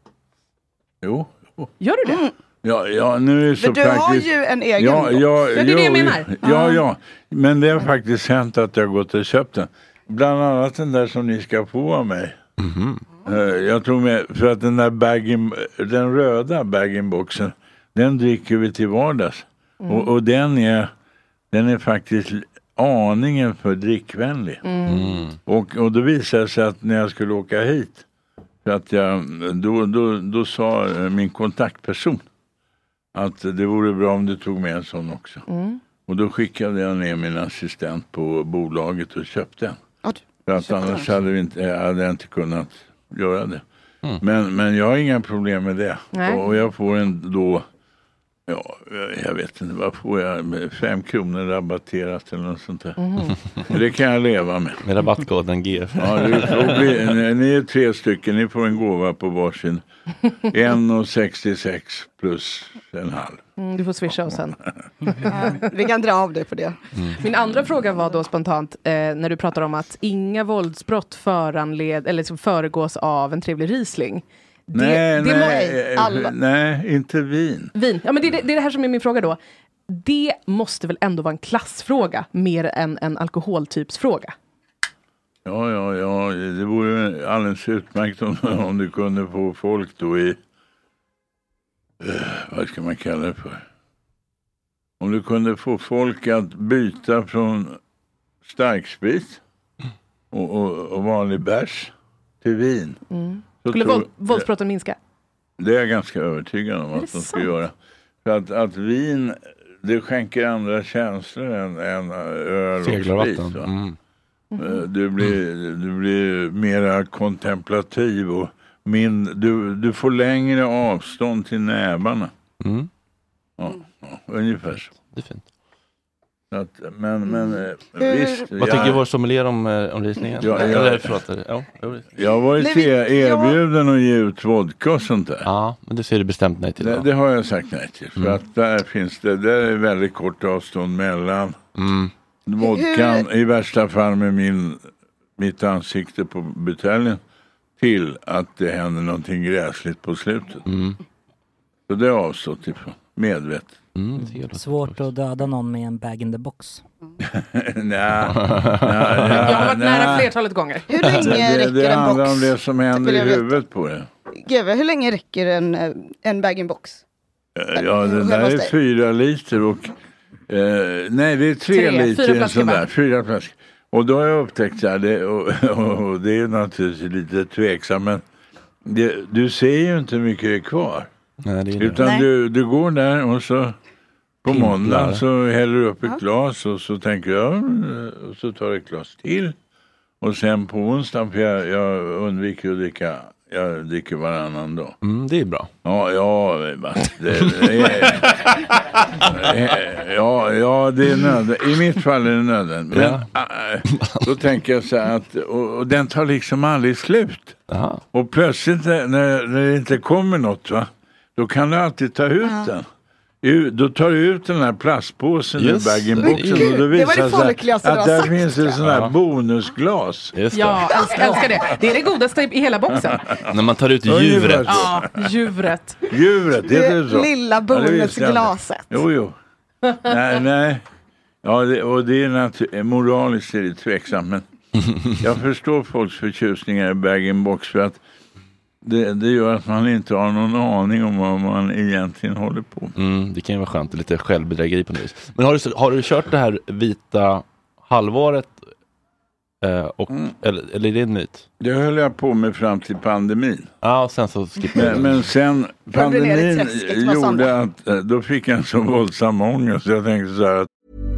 Jo. Gör du det? Mm. Ja, ja, nu är det så men du praktiskt. har ju en egen ja, ja, ja, det är det jag menar. Ja, ja. Men det har faktiskt hänt att jag gått och köpt den. Bland annat den där som ni ska få av mig. Mm-hmm. Jag tror med, för att den där bag-in, den röda bag-in-boxen, den dricker vi till vardags. Mm. Och, och den är den är faktiskt aningen för drickvänlig. Mm. Och, och då visade det sig att när jag skulle åka hit, för att jag, då, då, då sa min kontaktperson att det vore bra om du tog med en sån också. Mm. Och då skickade jag ner min assistent på bolaget och köpte den. Ja, för att annars hade, vi inte, hade jag inte kunnat göra det. Mm. Men, men jag har inga problem med det. Och, och jag får en då, ja, jag vet inte, vad får jag, fem kronor rabatterat eller något sånt där. Mm. Det kan jag leva med. Med rabattkoden G F. Ja, det blir, ni är tre stycken, ni får en gåva på varsin. en och sextiosex plus en halv. Mm, du får swisha oss sen. Ja, vi kan dra av det på det. Mm. Min andra fråga var då spontant, eh, när du pratar om att inga våldsbrott föranled, eller liksom föregås av en trevlig Riesling. Det, nej, det nej, må, alla. nej, inte vin. Vin, ja men det, det, det är det här som är min fråga då. Det måste väl ändå vara en klassfråga mer än en alkoholtypsfråga? Ja, ja, ja, det vore alldeles utmärkt om, om du kunde få folk då i, uh, vad ska man kalla det för? Om du kunde få folk att byta från starksprit och, och, och vanlig bärs till vin. Mm. Skulle tror, våldsbrotten minska? Det är jag ganska övertygad om att de ska göra. För att, att vin, det skänker andra känslor än, än öl och sprit. Mm. Mm. Du blir, du blir mera kontemplativ och min, du, du får längre avstånd till nävarna. Mm. Ja, ja, ungefär så. Det är fint. Att, men, men mm. visst. Vad jag, tycker vår sommelier om, om Riesling? Ja, jag, Eller, förlåt, ja, jag har varit nej, erbjuden jag... att ge ut vodka och sånt där. Ja, men det ser du bestämt nej till. Det, det har jag sagt nej till. För mm. att där finns det, där är väldigt kort avstånd mellan mm. vodkan Hur? i värsta fall med min, mitt ansikte på buteljen till att det händer någonting gräsligt på slutet. Mm. Så det har avstått ifrån, medvetet. Mm, svårt att döda någon med en bag in the box. nej, nej, jag har varit nära flertalet gånger. Hur länge det, räcker det en box? Det handlar om det som händer i huvudet på det. G V, hur länge räcker en, en bag in box? Ja, det där är fyra liter och eh, nej, det är tre, tre liter fyra sån där, fyra flaskor. Och då har jag upptäckt så här, det, och, och, och det är naturligtvis lite tveksamt, men det, du ser ju inte hur mycket det är kvar. Nej, det är utan nej. Du, du går där och så på måndag så häller du upp ett ja. glas och så tänker jag och så tar jag ett glas till och sen på onsdag, för jag, jag undviker att dricka, jag dricker varannan dag. Mm, det är bra. Ja, ja, det, det är, ja, ja, det är nödvändigt. I mitt fall är det nödvändigt. Men ja. Då tänker jag så här att och, och den tar liksom aldrig slut. Aha. Och plötsligt när, när det inte kommer något, va? Då kan du alltid ta ut ja. den. Då tar du ut den här plastpåsen i bag-in-boxen och då visar det sig att där finns ett sån här ja. bonusglas. Ja, älskar, älskar det. Det är det godaste i hela boxen. När man tar ut djuret. Ja, djuret. Djuret, det är det så. Lilla bonusglaset. Ja, jo, jo. Nej, nej. Ja, det, och det är natur- moraliskt är det tveksamt, men jag förstår folks förtjusningar i bag-in-box för att det, det gör att man inte har någon aning om vad man egentligen håller på. Mm, det kan ju vara skönt, lite självbedrägeri på något vis. Men har du, har du kört det här vita halvåret? Eh, och, mm. eller, eller är det en myt? Det höll jag på med fram till pandemin. Ja, och sen så skippade men, men sen pandemin gjorde att då fick jag en så våldsam ångest så jag tänkte så här att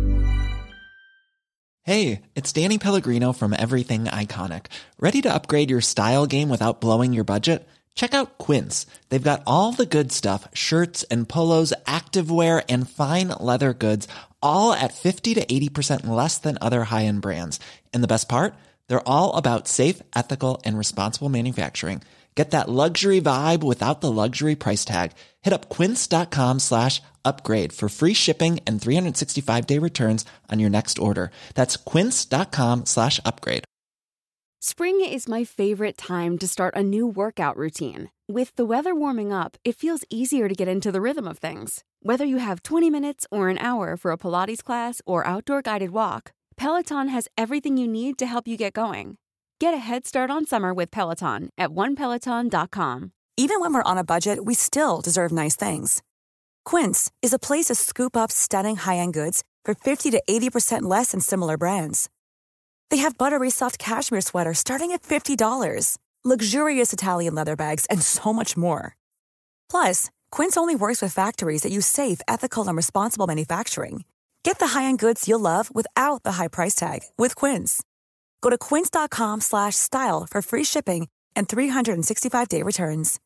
Hey, it's Danny Pellegrino from Everything Iconic. Ready to upgrade your style game without blowing your budget? Check out Quince. They've got all the good stuff, shirts and polos, activewear and fine leather goods, all at fifty to eighty percent less than other high-end brands. And the best part? They're all about safe, ethical, and responsible manufacturing. Get that luxury vibe without the luxury price tag. Hit up quince.com slash upgrade for free shipping and three sixty-five day returns on your next order. That's quince.com slash upgrade. Spring is my favorite time to start a new workout routine. With the weather warming up, it feels easier to get into the rhythm of things. Whether you have twenty minutes or an hour for a Pilates class or outdoor guided walk, Peloton has everything you need to help you get going. Get a head start on summer with Peloton at one peloton dot com. Even when we're on a budget, we still deserve nice things. Quince is a place to scoop up stunning high-end goods for fifty to eighty percent less than similar brands. They have buttery soft cashmere sweaters starting at fifty dollars, luxurious Italian leather bags, and so much more. Plus, Quince only works with factories that use safe, ethical, and responsible manufacturing. Get the high-end goods you'll love without the high price tag with Quince. Go to quince.com slash style for free shipping and three sixty-five day returns.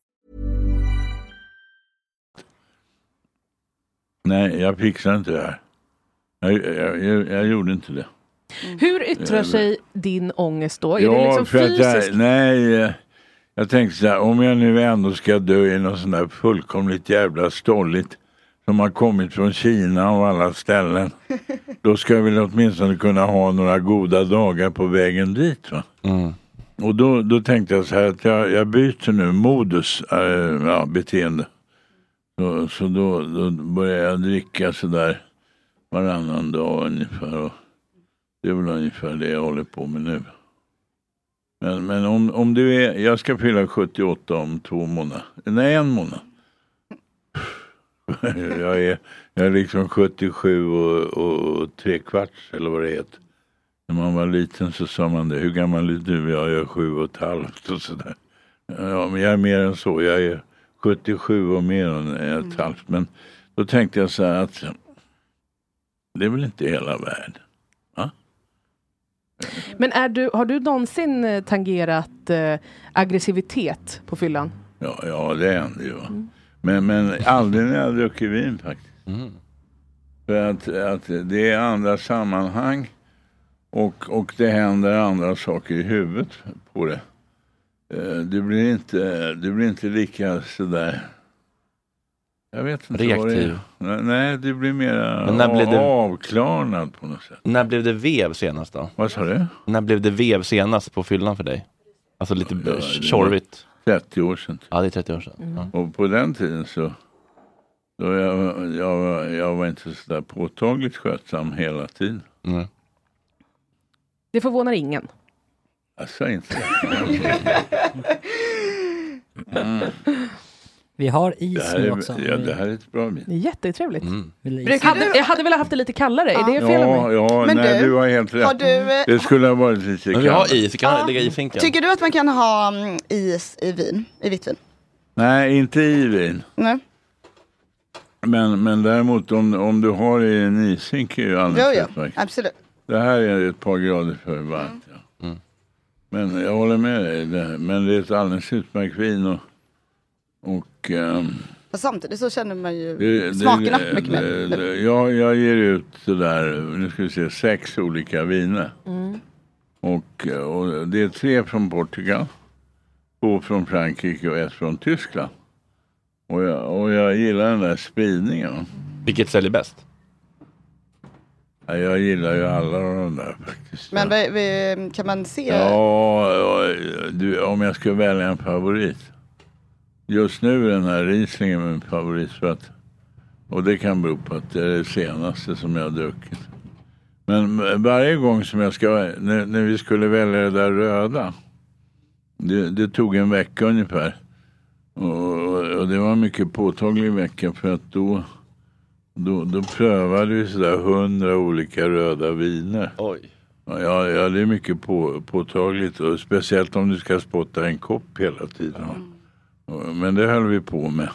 Nej, jag fixar inte det här. Jag, jag, jag, jag gjorde inte det. Mm. Hur yttrar sig din ångest då? Är ja, det liksom för att fysisk? jag, nej, jag tänkte så här, om jag nu ändå ska dö i något sånt där fullkomligt jävla stolligt som har kommit från Kina och alla ställen, då ska jag väl åtminstone kunna ha några goda dagar på vägen dit, va? Mm. Och då, då tänkte jag så här att jag, jag byter nu modus, äh, ja, beteende. Så, så då, då börjar jag dricka så där varannan dag ungefär, och det är väl ungefär det jag håller på med nu. Men, men om, om du är, jag ska fylla sjuttioåtta om två månader. Nej, en månad. jag, är, jag är liksom sjuttiosju och, och tre kvarts eller vad det heter. När man var liten så sa man det. Hur gammal är du? Jag är sju och ett halvt och sådär. Ja, men jag är mer än så. Jag är sjuttiosju och mer än ett halvt. Men då tänkte jag så här att det är väl inte hela världen. Ja? Men är du, har du någonsin tangerat äh, aggressivitet på fyllan? Ja, ja det händer ju. Mm. Men, men aldrig när jag druckit vin faktiskt. Mm. För att, att det är andra sammanhang och, och det händer andra saker i huvudet på det. Det blir inte, det blir inte lika sådär. Jag vet inte reaktiv. Vad det är. Nej, det blir mer det... avklarnad på något sätt. När blev det vev senast då? Vad sa du? När blev det vev senast på fyllan för dig? Alltså lite ja, tjorvigt. trettio år sedan. Ja, det är trettio år sedan. Mm. Ja. Och på den tiden så då jag, jag, jag var inte så där påtagligt skötsam hela tiden. Mm. Det förvånar ingen. Alltså inte. mm. Vi har is nu också. Ja, det här är ett bra vin. Jättetrevligt. Mm. Jag, hade, jag hade velat haft det lite kallare. Ja. Är det fel ja, av mig? Ja, men nej, du, du har helt rätt. Har du, det skulle ha varit lite kallt. Men vi har is, vi kan ja. lägga i finkan. Tycker du att man kan ha um, is i vin, i vitt vin? Nej, inte i vin. Nej. Men, men däremot om, om du har i en ishink är ju annat. Jo, jo, absolut. Det här är ett par grader för varmt. Mm. Ja. Mm. Men jag håller med dig. Det, men det är ett alldeles utmärkt vin. Och, och, um, och samtidigt så känner man ju det, smakerna det, mycket det, mer. Det, jag, jag ger ut sådär, nu ska vi se, sex olika viner. Mm. Och, och det är tre från Portugal, två från Frankrike och ett från Tyskland. Och jag, och jag gillar den där spridningen. Vilket säljer bäst? Ja, jag gillar ju alla de där faktiskt. Men vi, vi, kan man se? Ja, du, om jag ska välja en favorit. Just nu är den här Rieslingen min favorit. För att, och det kan bero på att det är det senaste som jag har druckit. Men varje gång som jag ska, när, när vi skulle välja det där röda. Det, det tog en vecka ungefär. Och, och det var en mycket påtaglig vecka för att då, då, då prövade vi sådär hundra olika röda viner. Oj. Ja, ja, det är mycket på, påtagligt och speciellt om du ska spotta en kopp hela tiden. Mm. Men det höll vi på med.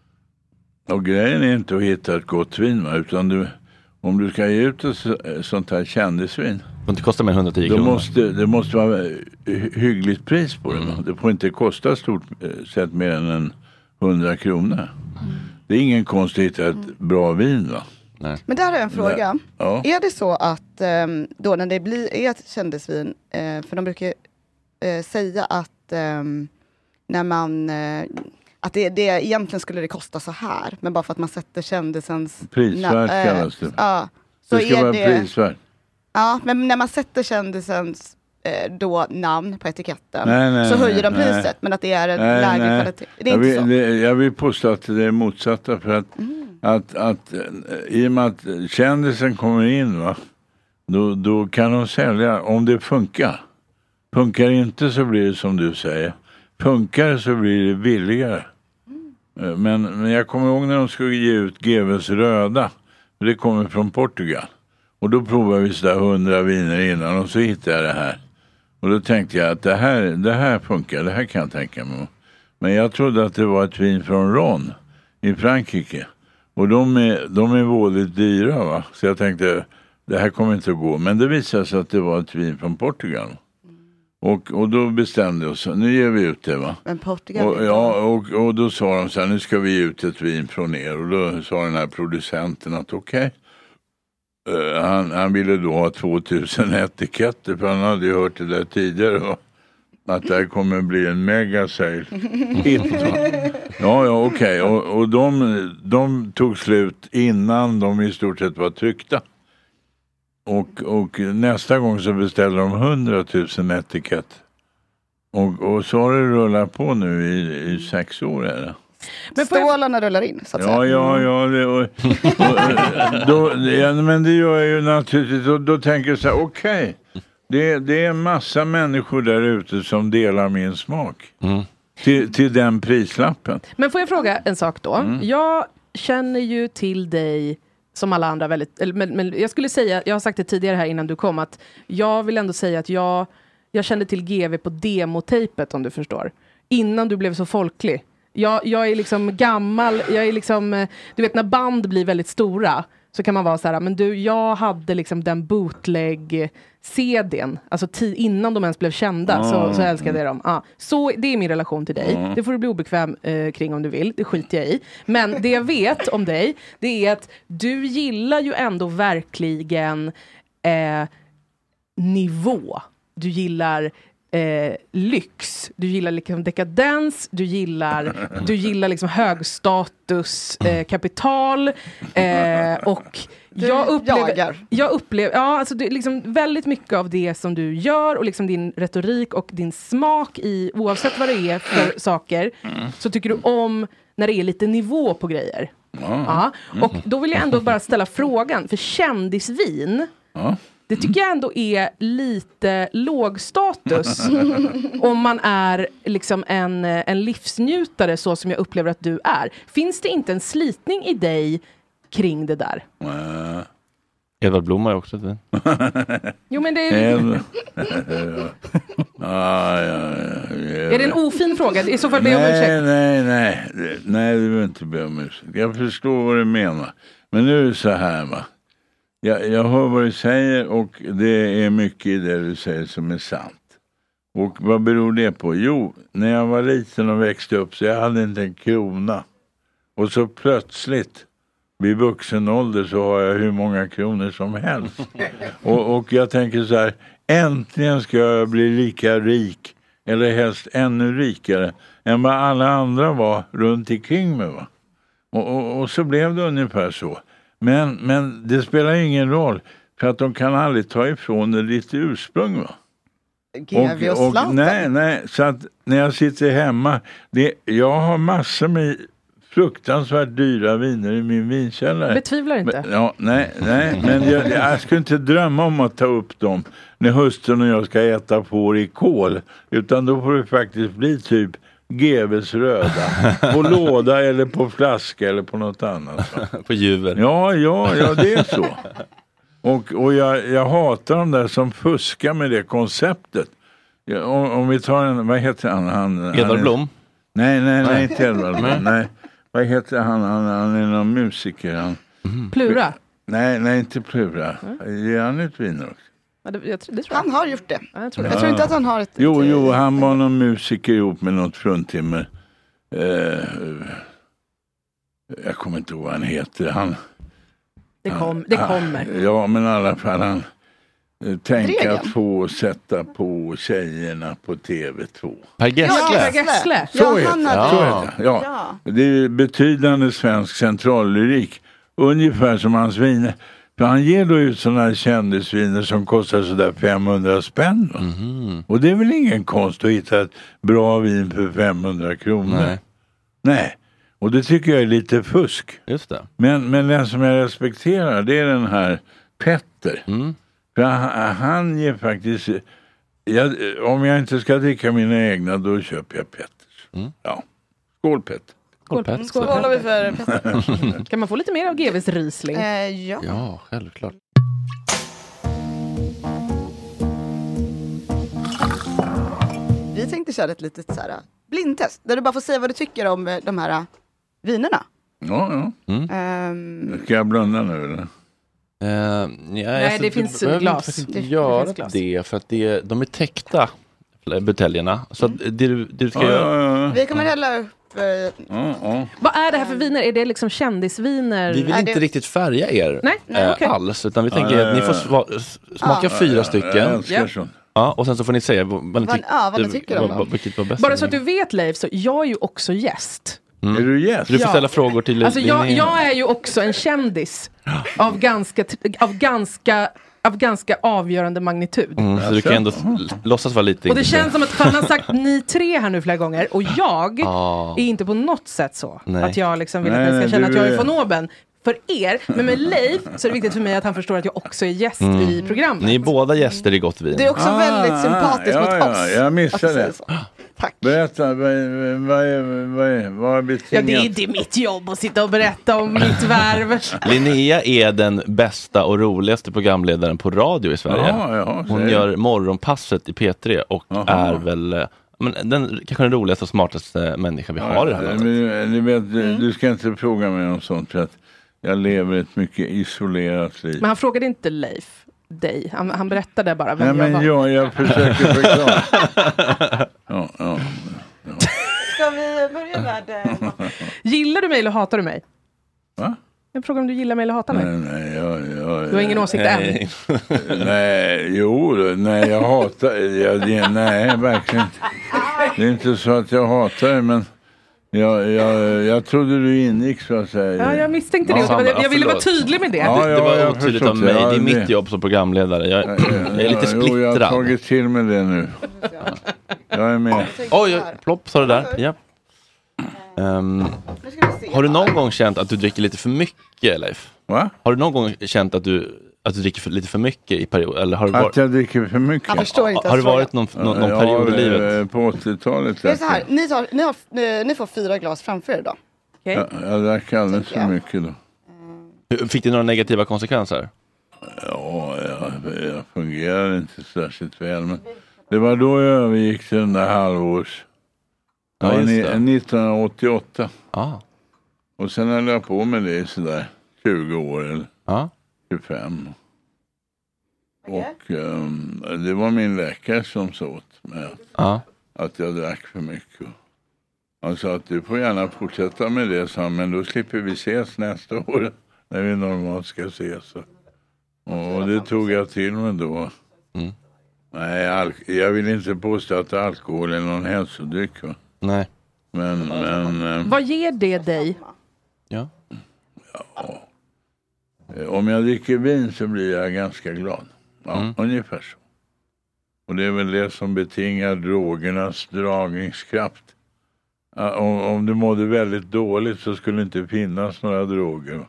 Och grejen är inte att hitta ett gott vin, utan du, om du ska ge ut ett sånt här kändisvin. Det inte kostar mer än hundratio då kronor. Måste, det måste vara hyggligt pris på det. Mm. Det får inte kosta stort sett mer än en hundra kronor. Mm. Det är ingen konst att hitta ett mm. bra vin, va? Nej. Men där har jag en fråga. Ja. Är det så att um, då när det blir är ett kändisvin, uh, för de brukar uh, säga att um, när man uh, att det, det egentligen skulle det kosta så här, men bara för att man sätter kändisens prisvärt na- kallas det. Uh, ja, så det ska är vara det, prisvärt. Ja, men när man sätter kändisens uh, då namn på etiketten nej, nej, så höjer de nej, priset, nej. men att det är en nej, lägre nej. kvalitet. Det är jag, inte vill, så. det, jag vill påstå att det är motsatta för att mm. Att, att i och med att kändisen kommer in, va, då, då kan de sälja om det funkar. Funkar inte så blir det som du säger. Funkar så blir det billigare. Mm. Men, men jag kommer ihåg när de skulle ge ut G V:s röda. Det kommer från Portugal. Och då provade vi sådär hundra viner innan och så hittade jag det här. Och då tänkte jag att det här, det här funkar, det här kan jag tänka mig. Men jag trodde att det var ett vin från Ron i Frankrike. Och de är, de är väldigt dyra, va? Så jag tänkte, det här kommer inte att gå. Men det visade sig att det var ett vin från Portugal. Och, och då bestämde vi oss, nu ger vi ut det, va? Men Portugal? Och, ja, och, och då sa de så här, nu ska vi ge ut ett vin från er. Och då sa den här producenten att okej. Okay. Uh, han, han ville då ha tvåtusen etiketter, för han hade ju hört det där tidigare, va? Att det här kommer bli en mega sale hit. Ja, ja, okej. Okay. Och, och de, de tog slut innan de i stort sett var tryckta. Och, och nästa gång så beställde de hundratusen etikett. Och, och så har det rullat på nu i, i sex år. Är det. Men stålarna rullar in, så att ja, säga. Ja, ja, det, och, och, då, ja, men det gör jag ju naturligtvis. Och då tänker jag så här, okej. Okay. Det, det är en massa människor där ute som delar min smak. Mm. Till, till den prislappen. Men får jag fråga en sak då? Mm. Jag känner ju till dig som alla andra väldigt... Eller, men, men jag skulle säga, jag har sagt det tidigare här innan du kom, att jag vill ändå säga att jag, jag kände till G V på demotejpet, om du förstår. Innan du blev så folklig. Jag, jag är liksom gammal, jag är liksom... Du vet, när band blir väldigt stora så kan man vara så här, men du, jag hade liksom den bootleg-C D:n, alltså t- innan de ens blev kända, mm. så, så älskade jag dem. Ah, så det är min relation till dig. Mm. Det får du bli obekväm eh, kring om du vill, det skiter jag i. Men det jag vet om dig, det är att du gillar ju ändå verkligen eh, nivå. Du gillar Eh, lyx, du gillar liksom dekadens, du gillar du gillar liksom högstatus eh, kapital eh, och jag upplever jag upplever ja alltså det, liksom väldigt mycket av det som du gör och liksom din retorik och din smak i oavsett vad det är för saker, så tycker du om när det är lite nivå på grejer. Ja, och då vill jag ändå bara ställa frågan, för kändisvin, ja. Det tycker jag ändå är lite låg status om man är liksom en, en livsnjutare så som jag upplever att du är. Finns det inte en slitning i dig kring det där? Uh. Edvard Blom är också det. Jo, men det är... ah, ja, ja, ja. Är det en ofin fråga? I så fall ber jag om ursäkt. Nej, nej, nej. Nej, du behöver inte be om ursäkt. Jag förstår vad du menar. Men nu är det så här, va. Jag, jag hör vad du säger och det är mycket i det du säger som är sant. Och vad beror det på? Jo, när jag var liten och växte upp så jag hade inte en krona. Och så plötsligt, vid vuxen ålder, så har jag hur många kronor som helst. och, och jag tänker så här, äntligen ska jag bli lika rik, eller helst ännu rikare, än vad alla andra var runt omkring mig, va? Och, och, och så blev det ungefär så. Men, men det spelar ingen roll, för att de kan aldrig ta ifrån det ditt ursprung, va? G V och, och nej, nej, så att när jag sitter hemma, det, jag har massor med fruktansvärt dyra viner i min vinkällare. Betvivlar inte. Men, ja, nej, nej, men jag, jag skulle inte drömma om att ta upp dem när hustrun och jag ska äta får i kål, utan då får det faktiskt bli typ G V:s röda. På låda eller på flaska eller på något annat. På juver. Ja, ja, ja, det är så. Och, och jag, jag hatar de där som fuskar med det konceptet. Ja, om, om vi tar en, vad heter han? han Edvard Blom? Nej, nej, nej, inte Edvard Blom. Nej. Vad heter han? Han, han är någon musiker. Han. Mm. Plura? Nej, nej, inte Plura. Mm. Ger han ut viner också? Ja, det, jag, det tror jag. Han har gjort det. Ja, jag, tror det. jag tror inte att han har ett... Jo, jo, han var någon musiker ihop med något fruntimmer. Eh, jag kommer inte ihåg vad han heter. Han, det, kom, det kommer. Han, ja, men i alla fall han eh, tänker att få sätta på tjejerna på T V två. Per Gessle. Ja, Per Gessle. Så ja, heter han det. hade... Så heter det. Ja. Ja. Det är betydande svensk centrallyrik. Ungefär som hans viner. För han ger då ut sådana här kändisviner som kostar sådär femhundra spänn. Mm. Och det är väl ingen konst att hitta ett bra vin för femhundra kronor. Nej. Nej. Och det tycker jag är lite fusk. Just det. Men, men den som jag respekterar, det är den här Petter. Mm. För han, han ger faktiskt... Jag, om jag inte ska dricka mina egna, då köper jag Petters. Mm. Ja. Skål Petter. Skål, Skål, Skål håller vi för Petter. Kan man få lite mer av G V:s Riesling? Eh, ja. Ja, självklart. Vi tänkte köra ett litet så här blindtest. Där du bara får säga vad du tycker om de här vinerna. Ja, ja. Mm. Um, ska jag blunda nu eller? Uh, ja, Nej, alltså, det finns du glas. inte Det, göra det glas. det för att det, de är täckta, buteljerna. Så att det, du, du ska ja, göra... ja, ja. Vi kommer hälla upp... Uh, ja, ja. Vad är det här för viner? Är det liksom kändisviner? Vi vill är inte det... riktigt färga er Nej, nej, äh, okay. alls. Utan vi tänker ja, ja, att ni får sva- smaka ja. fyra stycken. Ja, ja. Ja, och sen så får ni säga vad, vad, ni, Vad- tyck- ja, vad ni tycker om vad, dem. vilket var bäst. Bara så att du vet, Leif, så jag är ju också gäst. Mm. Är du gäst? Du får Ja. ställa frågor till Alltså jag, Linnea. jag är ju också en kändis av ganska, av ganska, av ganska avgörande magnitud. Mm, så du kan ändå l- låtsas vara lite Och det intresserad. känns som att fan har sagt ni tre här nu flera gånger. Och jag Ah. är inte på något sätt så. Nej. Att jag liksom vill Nej, att ni ska nej, känna du att jag är är- von oben. För er, men med Leif så är det viktigt för mig att han förstår att jag också är gäst i programmet. Ni är båda gäster i Gott Vin. Du är också Ah, väldigt sympatisk ja, mot ja, oss. jag missade att du säger det. så. Tack. Berätta, vad, vad, är, vad, är, vad är betingat? Ja, det är inte mitt jobb att sitta och berätta om mitt värv. Linnea är den bästa och roligaste programledaren på radio i Sverige. Ja, ja, Hon säg. gör morgonpasset i P tre och Aha. är väl eh, men den, kanske den roligaste och smartaste människa vi har i det här landet. Men, du, vet, du, du ska inte fråga mig om sånt för att jag lever ett mycket isolerat liv. Men han frågade inte Leif dig. Han, han berättade bara vem Nej, men jag var. jag, jag försöker förklara. Ja, ja. Ska vi börja med... eh, Gillar du mig eller hatar du mig? Va? Jag frågar om du gillar mig eller hatar mig. Nej, nej, jag, jag, Du har ingen åsikt Nej. än. nej, jo, nej, jag hatar, jag, det, nej, verkligen inte. Det är inte så att jag hatar det, men jag, jag, jag trodde du ingick så att säga. Ja, jag misstänkte det. Ja, Och det var, Sandra, jag ville vara förlåt. tydlig med det. Ja, Det, det var jag otydligt förstår av mig. det. Ja, Det är mitt det- jobb som programledare. Jag, jag är lite Jo, jag har splittrad. tagit till mig det nu. Jag är med. Oj, plopp sa det där. Ja. Ehm, Nu ska vi se. har du någon gång känt att du dricker lite för mycket, Leif? Va? Har du någon gång känt att du, att du dricker för, lite för mycket i period? Eller har, du Att varit, jag dricker för mycket? Han förstår inte har det ens varit någon, någon, någon Ja, period i eh, livet? På åttiotalet. Det är så här, ni, tar, ni, har, ni, ni får fyra glas framför er då. Okej. Jag, jag drack alldeles Tänker för jag. mycket då. Hur- Fick det några negativa konsekvenser? Ja, jag, jag fungerar inte särskilt väl. Men det var då jag övergick till den där halvårs. Det Ja, var just ni- det. nittonhundraåttioåtta. Ah. Och sen höll jag på med det i sådär tjugo år eller Ah. tjugofem. Och um, det var min läkare som sa åt mig att, Ah. att jag drack för mycket. Han sa att du får gärna fortsätta med det, sa han, men då slipper vi ses nästa år när vi normalt ska ses. Och, och det tog jag till mig då. Mm. Nej, al- jag vill inte påstå att alkohol är någon hälsodryck. Va? Nej. Men, men eh, Vad ger det dig? Ja. eh, om jag dricker vin så blir jag ganska glad. Ja, Mm. ungefär så. Och det är väl det som betingar drogernas dragningskraft. Ja, om, om du mådde väldigt dåligt så skulle det inte finnas några droger.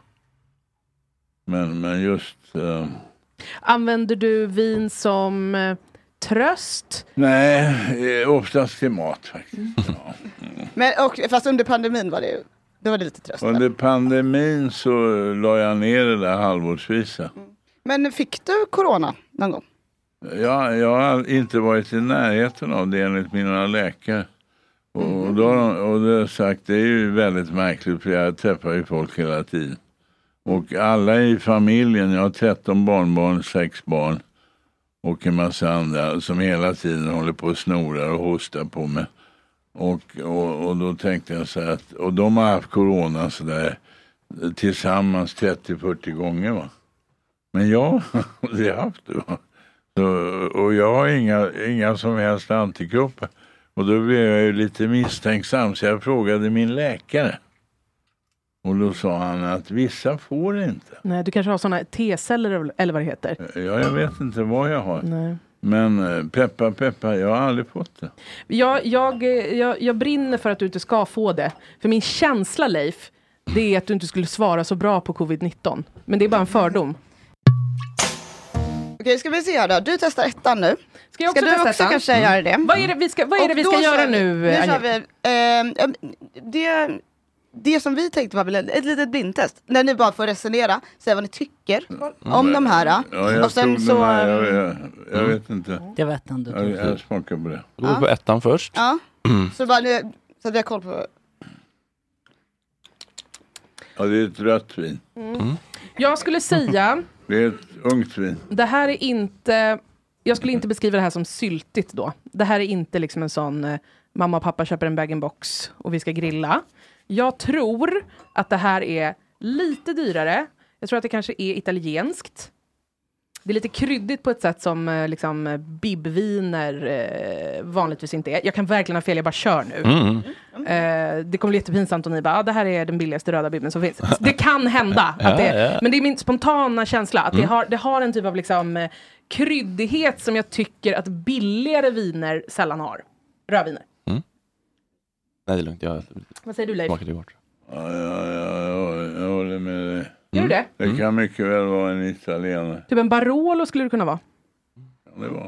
Men, men just... Eh, Använder du vin som eh, tröst? Nej, oftast till mat faktiskt. Mm. Ja. Mm. Men, och, fast under pandemin var det, då var det lite tröst. Under pandemin så la jag ner det där halvårsvisa. Mm. Men fick du corona någon gång? Ja, jag har inte varit i närheten av det enligt mina läkare. Och, Mm. och, då, och det har sagt, det är ju väldigt märkligt för jag träffar ju folk hela tiden. Och alla i familjen, jag har tretton barnbarn, sex barn och en massa andra som hela tiden håller på och snorar och hostar på mig. Och, och, och då tänkte jag så här att, och de har haft corona så där tillsammans trettio till fyrtio gånger va. Men jag, det har haft det va. Så, och jag har inga, inga som helst antikroppar. Och då blev jag ju lite misstänksam så jag frågade min läkare. Och då sa han att vissa får inte. Nej, du kanske har såna T-celler eller vad det heter. Ja, jag vet inte vad jag har. Nej. Men peppa, peppa, jag har aldrig fått det. Jag, jag, jag, jag brinner för att du inte ska få det. För min känsla, Leif, det är att du inte skulle svara så bra på covid nitton. Men det är bara en fördom. Okej, ska vi se här då. Du testar ettan nu. Ska, jag också ska du testa också ettan? kanske göra det? Vad är det vi ska, vad är det vi ska göra vi, nu? Nu kör vi, eh, det, det som vi tänkte var väl ett litet blindtest. När ni bara får resonera, säga vad ni tycker mm. om de här. Ja, jag och sen tog så... den här, jag, jag, jag vet inte. Det vet han du Jag, jag smakar på det. Gå på ettan först. Ja, så, bara, nu, så att vi har koll på... Ja, det är ett rött vin. Mm. Jag skulle säga... Det är ett ungt vin. Det här är inte... Jag skulle inte beskriva det här som syltigt då. Det här är inte liksom en sån... Eh, mamma och pappa köper en bag-in-box och vi ska grilla. Jag tror att det här är lite dyrare. Jag tror att det kanske är italienskt. Det är lite kryddigt på ett sätt som eh, liksom bibviner eh, vanligtvis inte är. Jag kan verkligen ha fel, jag bara kör nu. Mm. Eh, det kommer bli jättepinsamt om ni bara, ah, det här är den billigaste röda bibben som finns. Det kan hända. Att det, Ja, ja. Men det är min spontana känsla. Att Mm. det, har, det har en typ av liksom, eh, kryddighet som jag tycker att billigare viner sällan har. Rödviner. Mm. Nej, det är lugnt. Jag Vad säger du, Leif? smakar det gott. Ja, ja, ja, jag, jag håller med dig. Gör du det? Det kan Mm. mycket väl vara en italienare. Typ en Barolo skulle det kunna vara. Ja, det var.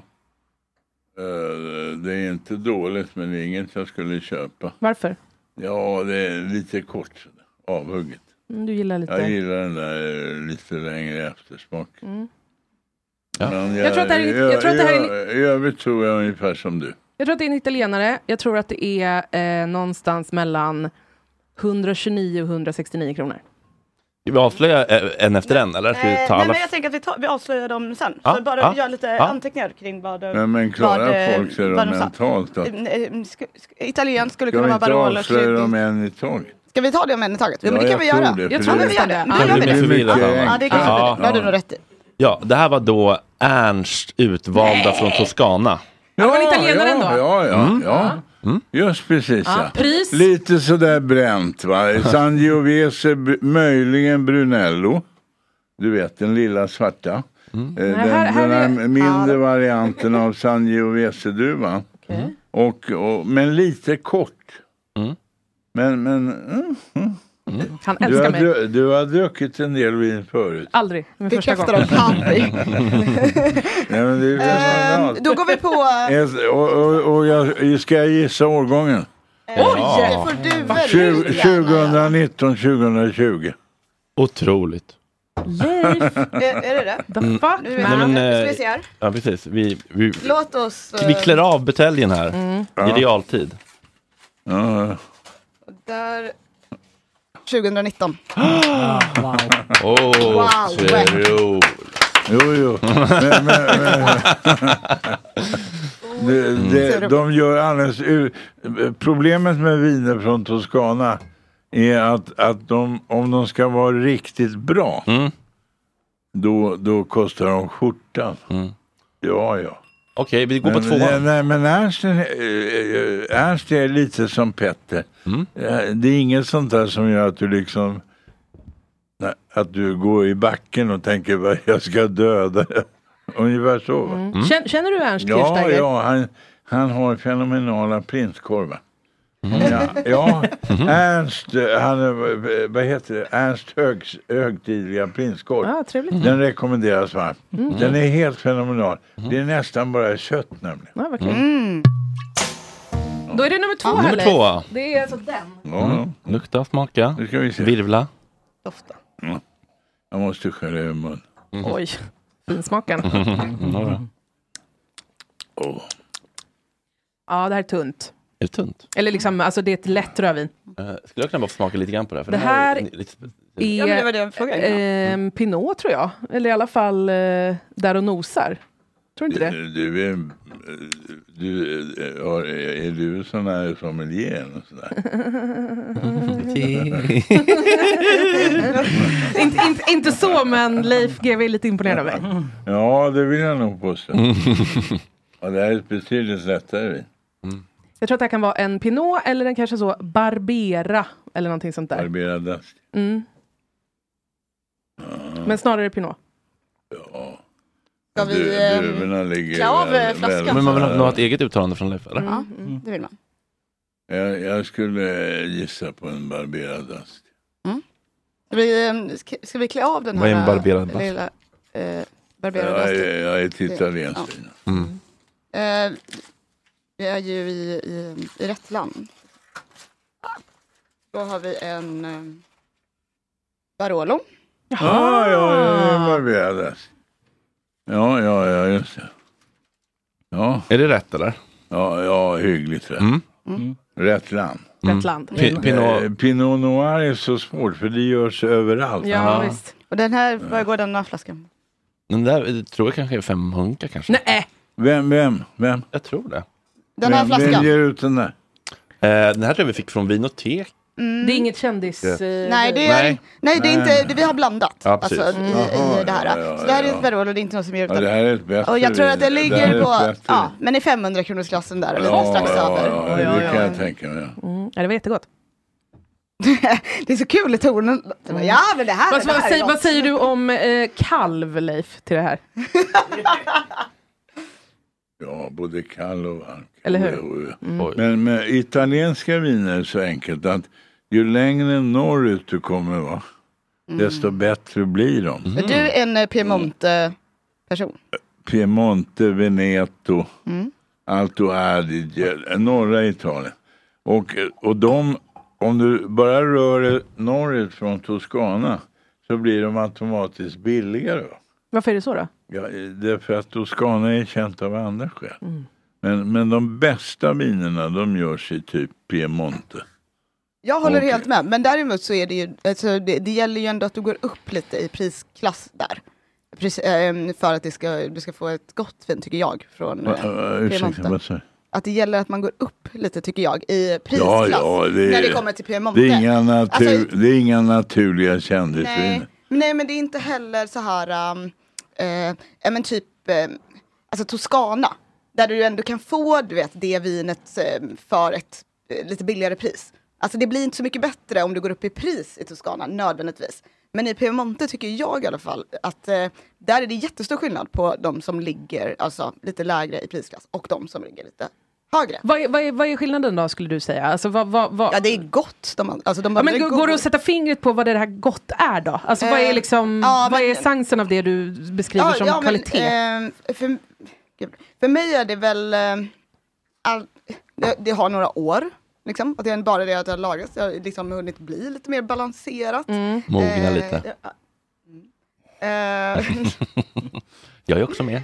Uh, det är inte dåligt, men det är inget jag skulle köpa. Varför? Ja, det är lite kort avhugget. Mm, du gillar lite... Jag gillar den där eh, lite längre eftersmak. Mm. Ja. Men jag, Jag tror att det här är- jag tror att det här är- jag, I övrigt tror jag ungefär som du. Jag tror att det är en italienare. Jag tror att det är eh, någonstans mellan etthundratjugonio och etthundrasextionio kronor. Vi avslöjar eh, en efter en, eller? Ska vi ta nej, alla? men jag tänker att vi, tar, vi avslöjar dem sen. Ja, så bara ja, gör lite ja. anteckningar kring vad... Men, men klarar vad, eh, folk sig då vad de sa. mentalt? Då? Eh, eh, sk- sk- Italien skulle Ska kunna vi vara inte Barolo. avslöja kryddig. dem en i taget? Ska vi ta det om en i taget? Ja, men det Ja, kan vi jag göra. tror det, jag för tror det- vi gör det. Ja, Nu det gör vi blir det. för mycket Ja, Ja, det är kanske Ja. det. Det har du nog rätt i. Ja, det här var då Ernst utvalda från Toscana. det var en italienare ja, ändå. Ja, ja, Mm. ja. Mm. Just precis. Ja, Ja. pris? Lite sådär bränt va. Sangiovese, b- möjligen Brunello. Du vet, den lilla svarta. Mm. Eh, den, Nej, här- här den här är- mindre varianten av Sangiovese-druvan. Okej. Och, och, men lite kort. Mm. Men, men mm, mm. Han Du, älskar har, mig. dru- du har druckit en del vin förut. Aldrig. Min första gång. Bekräftar de Harry. Nej, men det är väl Ehm, normalt. Då går vi på... Eh, Och, och, och jag, ska jag gissa årgången? Oj, det får du väldigt gärna göra. tjugonitton tjugohundratjugo. Otroligt. Leif, Är, är det det? the fuck Nu är man. Nej, men, Ska eh, vi se här. Ja, precis. Vi, vi, Låt oss... eh, vi klär av buteljen här Mm. i realtid. Ja. Där... tjugonitton. Ah, wow. Åh, Wow. serio. Jo, jo. Men, men, men. Det, det, de gör alldeles ur... Problemet med viner från Toscana är att, att de, om de ska vara riktigt bra, Mm. då, då kostar de skjortan. Mm. Ja, ja. Okej, vi går på Men, tvåan. nej, men Ernst, är- eh, Ernst är lite som Petter. Mm. Eh, Det är inget sånt där som gör att du liksom... nej, att du går i backen och tänker vad jag ska döda. Ungefär så, va? Känner, känner du Ernst Ja, Kirchsteiger? ja, han, han har fenomenala prinskorvar. Mm. Ja, ja. Ernst, han, vad heter det? Ernst Högs, högtidliga prinskorv. Ah, trevligt. Den rekommenderas varmt. Mm. Den är helt fenomenal. Det är nästan bara kött nämligen. Ja, verkligen. Mm. Då är det nummer två Ja, här. nummer två. Det är alltså den. Ja. Mm. Lukta, smaka, Nu ska vi se. virvla. Dofta. Ja. Jag måste skära över mun. Mm. Oj, finsmaken. Mm. Oh. Ja, det här är tunt. Är det tunt? Eller liksom, alltså det är ett lätt rödvin. Uh, skulle jag kunna bara få smaka lite grann på det? För Det här är lite... är Ja, men det var det jag frågade. eh, Pinot tror jag. Eller i alla fall eh, där och nosar. Tror du inte det? Du, du är, du, är, är du sån här sommelier och sådär? inte, inte, inte så, men Leif G W är lite imponerad av mig. Ja, det vill jag nog påstå. Ja, det här är ett betydligt lättare vin. Mm. Jag tror att det här kan vara en Pinot eller en kanske så Barbera eller någonting sånt där. Barbera dust. Mm. Ja. Men snarare Pinot. Ja. Ska vi Du, druvorna ligger klä av väl- flaskan? väl- Men man vill ha ett eget uttalande från Leif, eller? Mm. Ja, det vill man. Jag, jag skulle gissa på en Barbera dust. Ska vi, eh, ska, ska vi klä av den Vad är här en barberad eh, bast? lilla eh, Jag barberade är, basten? jag är ett italienskt vin. Mm. Eh, vi är ju i, i, i rätt land. Då har vi en eh, Barolo. Ja, ja, ja, en Barbera dust. Ja, ja, ja, just det. Ja, Är det rätt, eller? ja, ja hyggligt rätt. Mm. Mm. Rätt land. Rätt land. Pi- Pinot... Eh, Pinot Noir är så svårt för det görs överallt. Ja, Ja. Och visst. den här, vad går den här flaskan? Den där tror jag kanske är femhundra kanske. Nej, Vem, vem, vem? Jag tror det. Den här vem, vem flaskan? ger ut den där? Eh, den här tror jag vi fick från Vinotek. Mm. det är inget kändis... Ja. eh, Nej, det är, Nej. nej. det är inte, det, vi har blandat Ja, precis. alltså, i, Jaha, i det här. ja, ja, Så det här är ja. ett Barolo, det är inte något som ger ut Ja, den. det här är ett bättre Och jag tror att det vin. ligger här är ett på, bättre ja, vin. men i femhundra kronors klassen där, eller Ja, strax ja, över. ja, Ja, det ja, kan ja. jag tänka mig. Mm. Ja, det var jättegott. Det är så kul i tonen. Det var, ja, men det här, Vad, det vad, här är säger, gott. vad säger du om eh, kalv, Leif, till det här? Ja, både kall och varm. Eller hur? Jo, jo. Oj. Men med italienska viner är det så enkelt att ju längre norrut du kommer va, desto bättre blir de. Är du en eh, Piemonte-person? Piemonte, Veneto, Mm. Alto Adige, norra Italien. Och, och de, om du bara rör dig norrut från Toscana så blir de automatiskt billigare. Va? Varför är det så då? Ja, det är för att Toscana är känt av andra skäl. Mm. Men, men de bästa vinerna de görs i typ Piemonte. Jag håller Okej. helt med, men däremot så är det ju, alltså det, det gäller ju ändå att du går upp lite i prisklass där. Pris, eh, för att det ska, du ska få ett gott vin, tycker jag, från Va, eh, uh, ursäkta, Piemonte. vad sa du? Att det gäller att man går upp lite, tycker jag, i prisklass. Ja, ja, det är- när det kommer till Piemonte. Det är inga, natur, Alltså- det är inga naturliga kändisviner. Nej, nej, men det är inte heller så här, um, eh, ja, men typ, eh, alltså Toscana. Där du ändå kan få, du vet, det vinet eh, för ett eh, lite billigare pris. Alltså det blir inte så mycket bättre om du går upp i pris i Toscana, nödvändigtvis. Men i Piemonte tycker jag i alla fall att eh, där är det jättestor skillnad på de som ligger alltså, lite lägre i prisklass och de som ligger lite högre. Vad är, vad är, vad är skillnaden då, skulle du säga? Alltså, vad, vad, vad... Ja, det är gott. De, alltså, de Ja, men det är går, går det god- att sätta fingret på vad det här gott är då? Alltså vad är Eh, liksom, ja, vad men- är essensen av det du beskriver som men, kvalitet? eh, för, gud. för mig är det väl, eh, all, det, det har några år. Liksom, att det är bara det att det har lagrats. Det har liksom hunnit bli lite mer balanserat. Mm. Mogna Eh, lite. ja, mm. Eh, Jag är också med.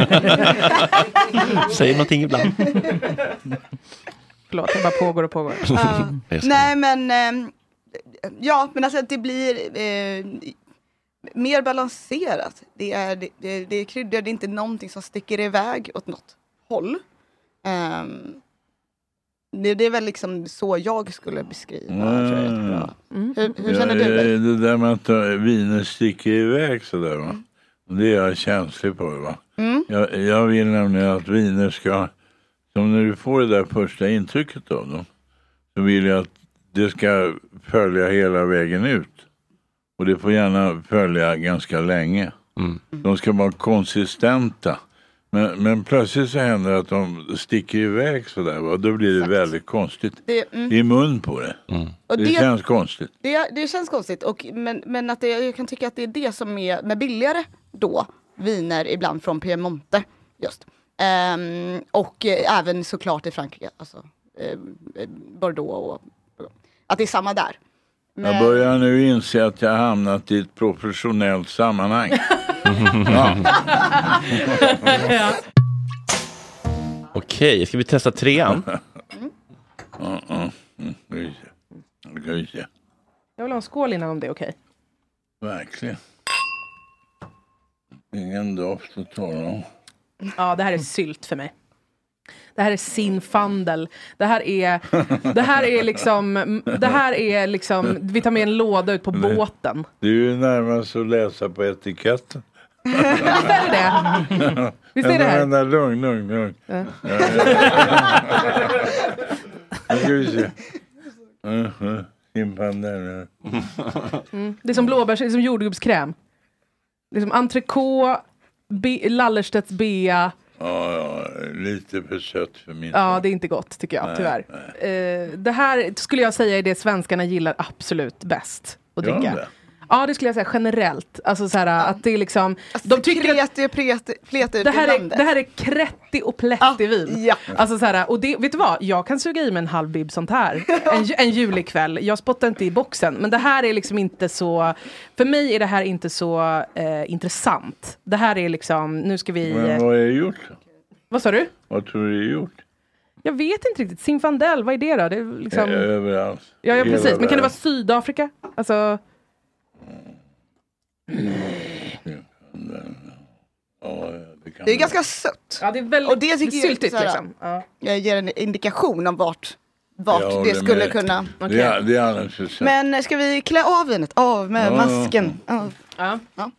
Säger någonting ibland. Förlåt, det bara pågår och pågår. ja. Jag ska- Nej men, eh, ja men alltså att det blir eh, mer balanserat. Det är, det, det, det är kryddor, det är inte någonting som sticker iväg åt något håll. Um, det, det är väl liksom så jag skulle beskriva. Mm. Tror jag, är bra. Mm. Hur, hur Ja, känner du dig? eh, det där med att ta- viner sticker iväg sådär va. Det är jag känslig på va. Mm. Jag, jag vill nämligen att viner ska, som när du får det där första intrycket av dem, så vill jag att det ska följa hela vägen ut. Och det får gärna följa ganska länge. Mm. De ska vara konsistenta. Men, men plötsligt så händer det att de sticker iväg sådär. Och då blir det Exakt. väldigt konstigt det, mm. i mun på det. Mm. Och det, det känns konstigt. Det, det känns konstigt. Och, men men att det, jag kan tycka att det är det som är med billigare då. Viner ibland från Piemonte. Just. Um, och eh, även såklart i Frankrike. Alltså eh, Bordeaux och att det är samma där. Men... Jag börjar nu inse att jag har hamnat i ett professionellt sammanhang. ja. ja. Okej, ska vi testa trean? mm. ja, ja. Mm. Det kan vi se. Jag vill ha en skål innan om det är okej. Verkligen. Ingen doft att tala om. Ja, det här är sylt för mig. Det här är Zinfandel. Det här är det här är liksom det här är liksom vi tar med en låda ut på det, båten. Det är ju närmast att läsa på etiketten. Visst är det? Visst är det här? Vänta, lugn, lugn, lugn. Ja. Ska vi se. Zinfandel. Mm. Det är som blåbärs, det är som jordgubbskräm. Det är som entrecote, be, Lallerstedts bea. Ja, ja, lite för sött för min. Ja, det är inte gott tycker jag, nej, tyvärr. Nej. Uh, det här skulle jag säga är det svenskarna gillar absolut bäst att dricka. Det? Ja, det skulle jag säga generellt. Alltså så här, ja. att det är liksom... Alltså, de tycker kreti och preti, pleti det, här är, det här är kretti och pletti ja. vin. Ja. Alltså så här, och det, vet du vad? Jag kan suga i mig en halv bib sånt här. en, en julikväll. Jag spottar inte i boxen. Men det här är liksom inte så... För mig är det här inte så eh, intressant. Det här är liksom... Nu ska vi... Men vad är det gjort? Vad sa du? Vad tror du det är gjort? Jag vet inte riktigt. Zinfandel, vad är det då? Det är liksom... Ja, överallt. Ja, ja precis. Men kan det vara Sydafrika? Alltså... Nej. Ja, det, kan det är det. Ganska sött. Ja, det är väldigt och det tycker syltigt jag, liksom. Ja. Jag ger en indikation om vart, vart ja, det skulle med, kunna. Okay. Det är, det är alldeles för sött. Men ska vi klä av vinet? Av med ja. masken. Av. Ja. Ja.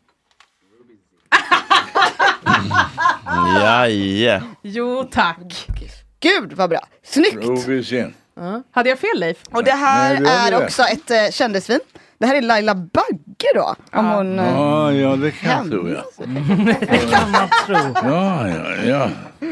Jaje. Jo, tack. Gud, vad bra. Snyggt. Ja. Hade jag fel, Leif? Och det här Nej, är det. också ett uh, kändisvin. Det här är Laila Bagge då. Om ja. hon, ja, ja, det kan jag tro. Ja. Det kan man tro. Ja, ja, ja.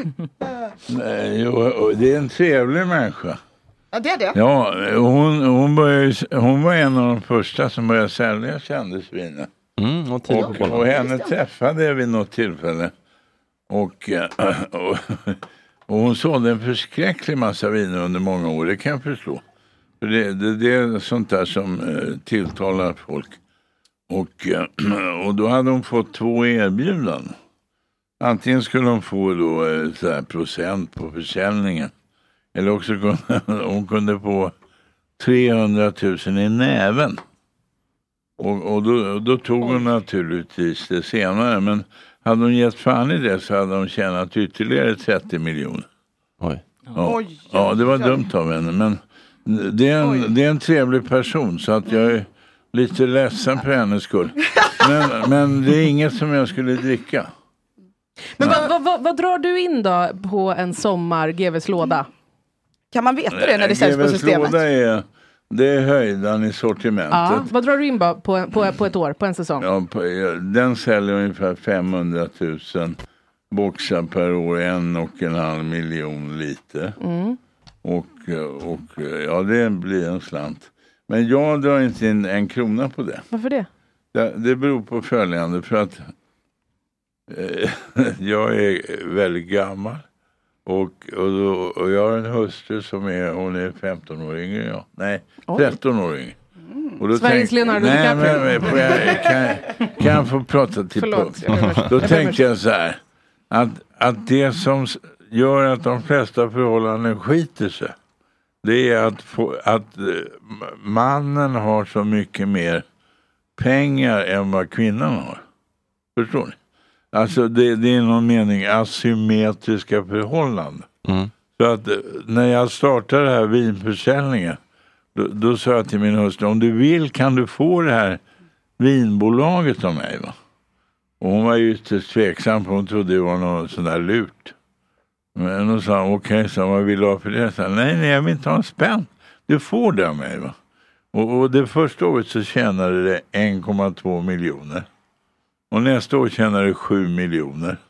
Nej, jo, det är en trevlig människa. Ja, det är det. Ja, hon, hon, började, hon var en av de första som började sälja kändisviner. Mm, och, och, och henne träffade jag vid något tillfälle. Och, och, och hon sålde en förskräcklig massa viner under många år, det kan jag förstå. För det, det, det är sånt där som eh, tilltalar folk. Och, eh, och då hade hon fått två erbjudanden. Antingen skulle hon få då eh, så här procent på försäljningen. Eller också kunde hon kunde få trehundratusen i näven. Och, och då, då tog hon naturligtvis det senare. Men hade hon gett fan i det så hade hon tjänat ytterligare trettio miljoner. Oj. Ja, ja det var dumt av henne. Men det är, en, det är en trevlig person så att jag är lite ledsen för hennes skull. Men, men det är inget som jag skulle dricka. Men vad, vad, vad, vad drar du in då på en sommar G V:s låda? Kan man veta det när det säljs på systemet? G V:s låda är, det är höjdan i sortimentet. Ja, vad drar du in på, på, på, på ett år, på en säsong? Ja, på, den säljer ungefär femhundratusen boxar per år, en och en halv miljon liter. Mm. Och, och ja, det blir en slant. Men jag drar inte in en krona på det. Varför det? Det, det beror på följande. För att eh, jag är väldigt gammal. Och, och, då, och jag har en hustru som är, hon är femton år yngre än jag. Nej, tretton år yngre. Och då Sveriges tänk, Leonardo nej, men, men, får jag, kan, kan jag få prata till punkt? Då tänkte jag så här. Att, att det som gör att de flesta förhållanden skiter sig. Det är att, få, att mannen har så mycket mer pengar än vad kvinnan har. Förstår ni? Alltså det, det är någon mening asymmetriska förhållanden. Mm. Så att när jag startade den här vinförsäljningen då, då sa jag till min hustru, om du vill kan du få det här vinbolaget av mig, va? Och hon var ju ytterst tveksam för hon trodde det var något sån där lurt. Men hon sa, okej, okay, så vad vill du ha för det? Så, nej, nej, jag vill inte ha en spänn. Du får det av mig, va? Och, och det första året så tjänade det en komma två miljoner. Och nästa år tjänade det sju miljoner.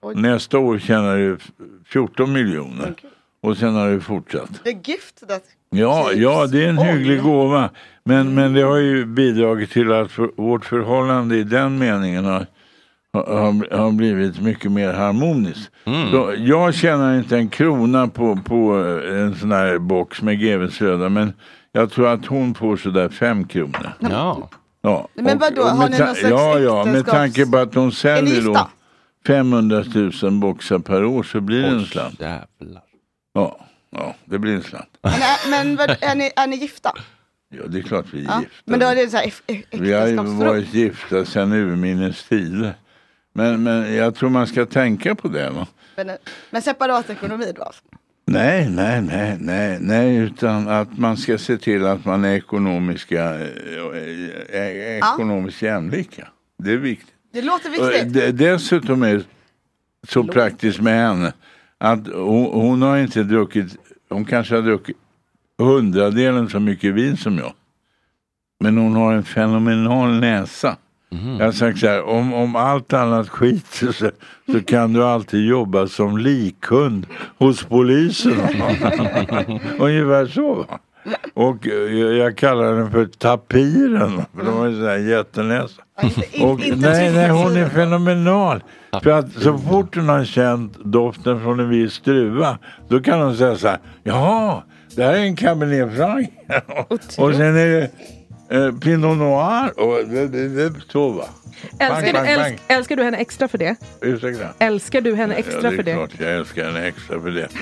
Oj. Nästa år tjänar du fjorton miljoner. Okay. Och sen har det fortsatt. The gift that ja, ja, det är en hygglig gåva. Men, mm. men det har ju bidragit till att för, vårt förhållande i den meningen har, har, har blivit mycket mer harmoniskt. Mm. Så jag tjänar inte en krona på, på en sån här box med G V-slöda, men jag tror att hon får sådär fem kronor. Ja. Ja. Men vadå, och, och har ni någon slags ja, ja, med tanke på att hon säljer då femhundratusen boxar per år så blir det en slant. Jävlar. Ja, ja, det blir en slant. Men, är, men vad, är, ni, är ni gifta? Ja, det är klart vi är ja. gifta. Men då är det så här äktenskapsförord. Vi har ju varit gifta sedan urminnes tider. Men, men jag tror man ska tänka på det. Va? Men, men separat ekonomi då? Nej, nej, nej, nej, nej, utan att man ska se till att man är ekonomiska, äh, ekonomiskt ja. jämlika. Det är viktigt. Det låter viktigt. D- dessutom är det så låter. praktiskt med henne att hon, hon har inte druckit, hon kanske har druckit hundradelen så mycket vin som jag. Men hon har en fenomenal näsa. Mm. Jag har sagt så här, om, om allt annat skiter så, så kan du alltid jobba som likhund hos polisen. Ungefär så, va? Och jag, jag kallar den för tapiren, för de har ju sån här jättenäsa. Och nej, nej, hon är fenomenal. För att så fort hon har känt doften från en viss druva, då kan hon säga så här, ja, det här är en Cabernet Franc. Och sen är det Eh, Pinot Noir och det, det, det är så, va? Älskar, bang, du, bang, älsk, bang. älskar du henne extra för det? Ursäkta? Älskar du henne extra ja, det för det? Ja, det är klart jag älskar henne extra för det.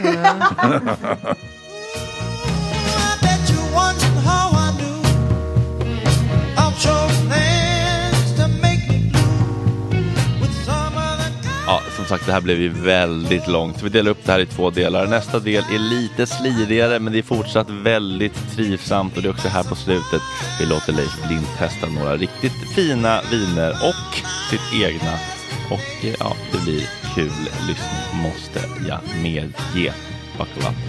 Ja, som sagt, det här blev ju väldigt långt. Vi delar upp det här i två delar. Nästa del är lite slirigare, men det är fortsatt väldigt trivsamt. Och det är också här på slutet vi låter Leif Blind testa några riktigt fina viner och sitt egna. Och ja, det blir kul lyssning, måste jag medge. Buckle up.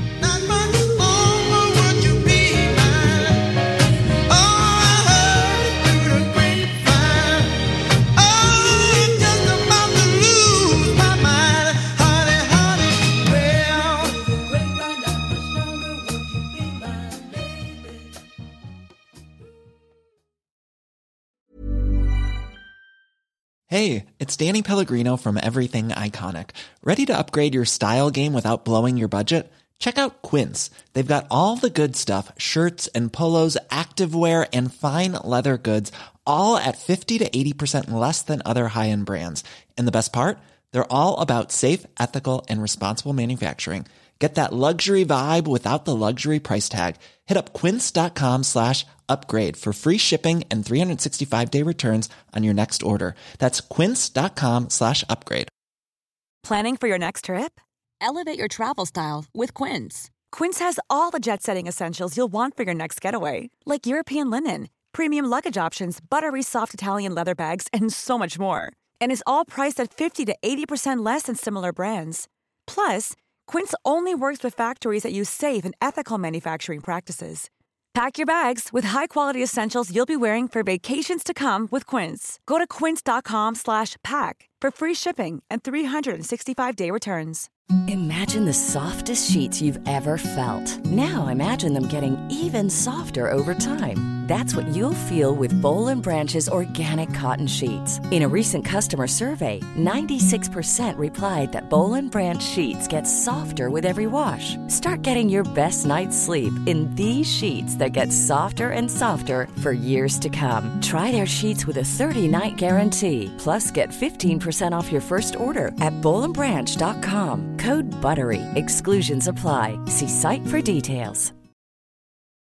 Hey, it's Danny Pellegrino from Everything Iconic. Ready to upgrade your style game without blowing your budget? Check out Quince. They've got all the good stuff, shirts and polos, activewear, and fine leather goods, all at fifty to eighty percent less than other high-end brands. And the best part? They're all about safe, ethical, and responsible manufacturing. Get that luxury vibe without the luxury price tag. Hit up quince.com slash upgrade for free shipping and three sixty-five day returns on your next order. That's quince.com slash upgrade. Planning for your next trip? Elevate your travel style with Quince. Quince has all the jet-setting essentials you'll want for your next getaway, like European linen, premium luggage options, buttery soft Italian leather bags, and so much more. And is all priced at fifty to eighty percent less than similar brands. Plus, Quince only works with factories that use safe and ethical manufacturing practices. Pack your bags with high-quality essentials you'll be wearing for vacations to come with Quince. Go to quince.com slash pack for free shipping and three sixty-five day returns. Imagine the softest sheets you've ever felt. Now imagine them getting even softer over time. That's what you'll feel with Boll and Branch's organic cotton sheets. In a recent customer survey, ninety-six percent replied that Boll and Branch sheets get softer with every wash. Start getting your best night's sleep in these sheets that get softer and softer for years to come. Try their sheets with a thirty night guarantee. Plus, get fifteen percent off your first order at boll and branch dot com. Code BUTTERY. Exclusions apply. See site for details.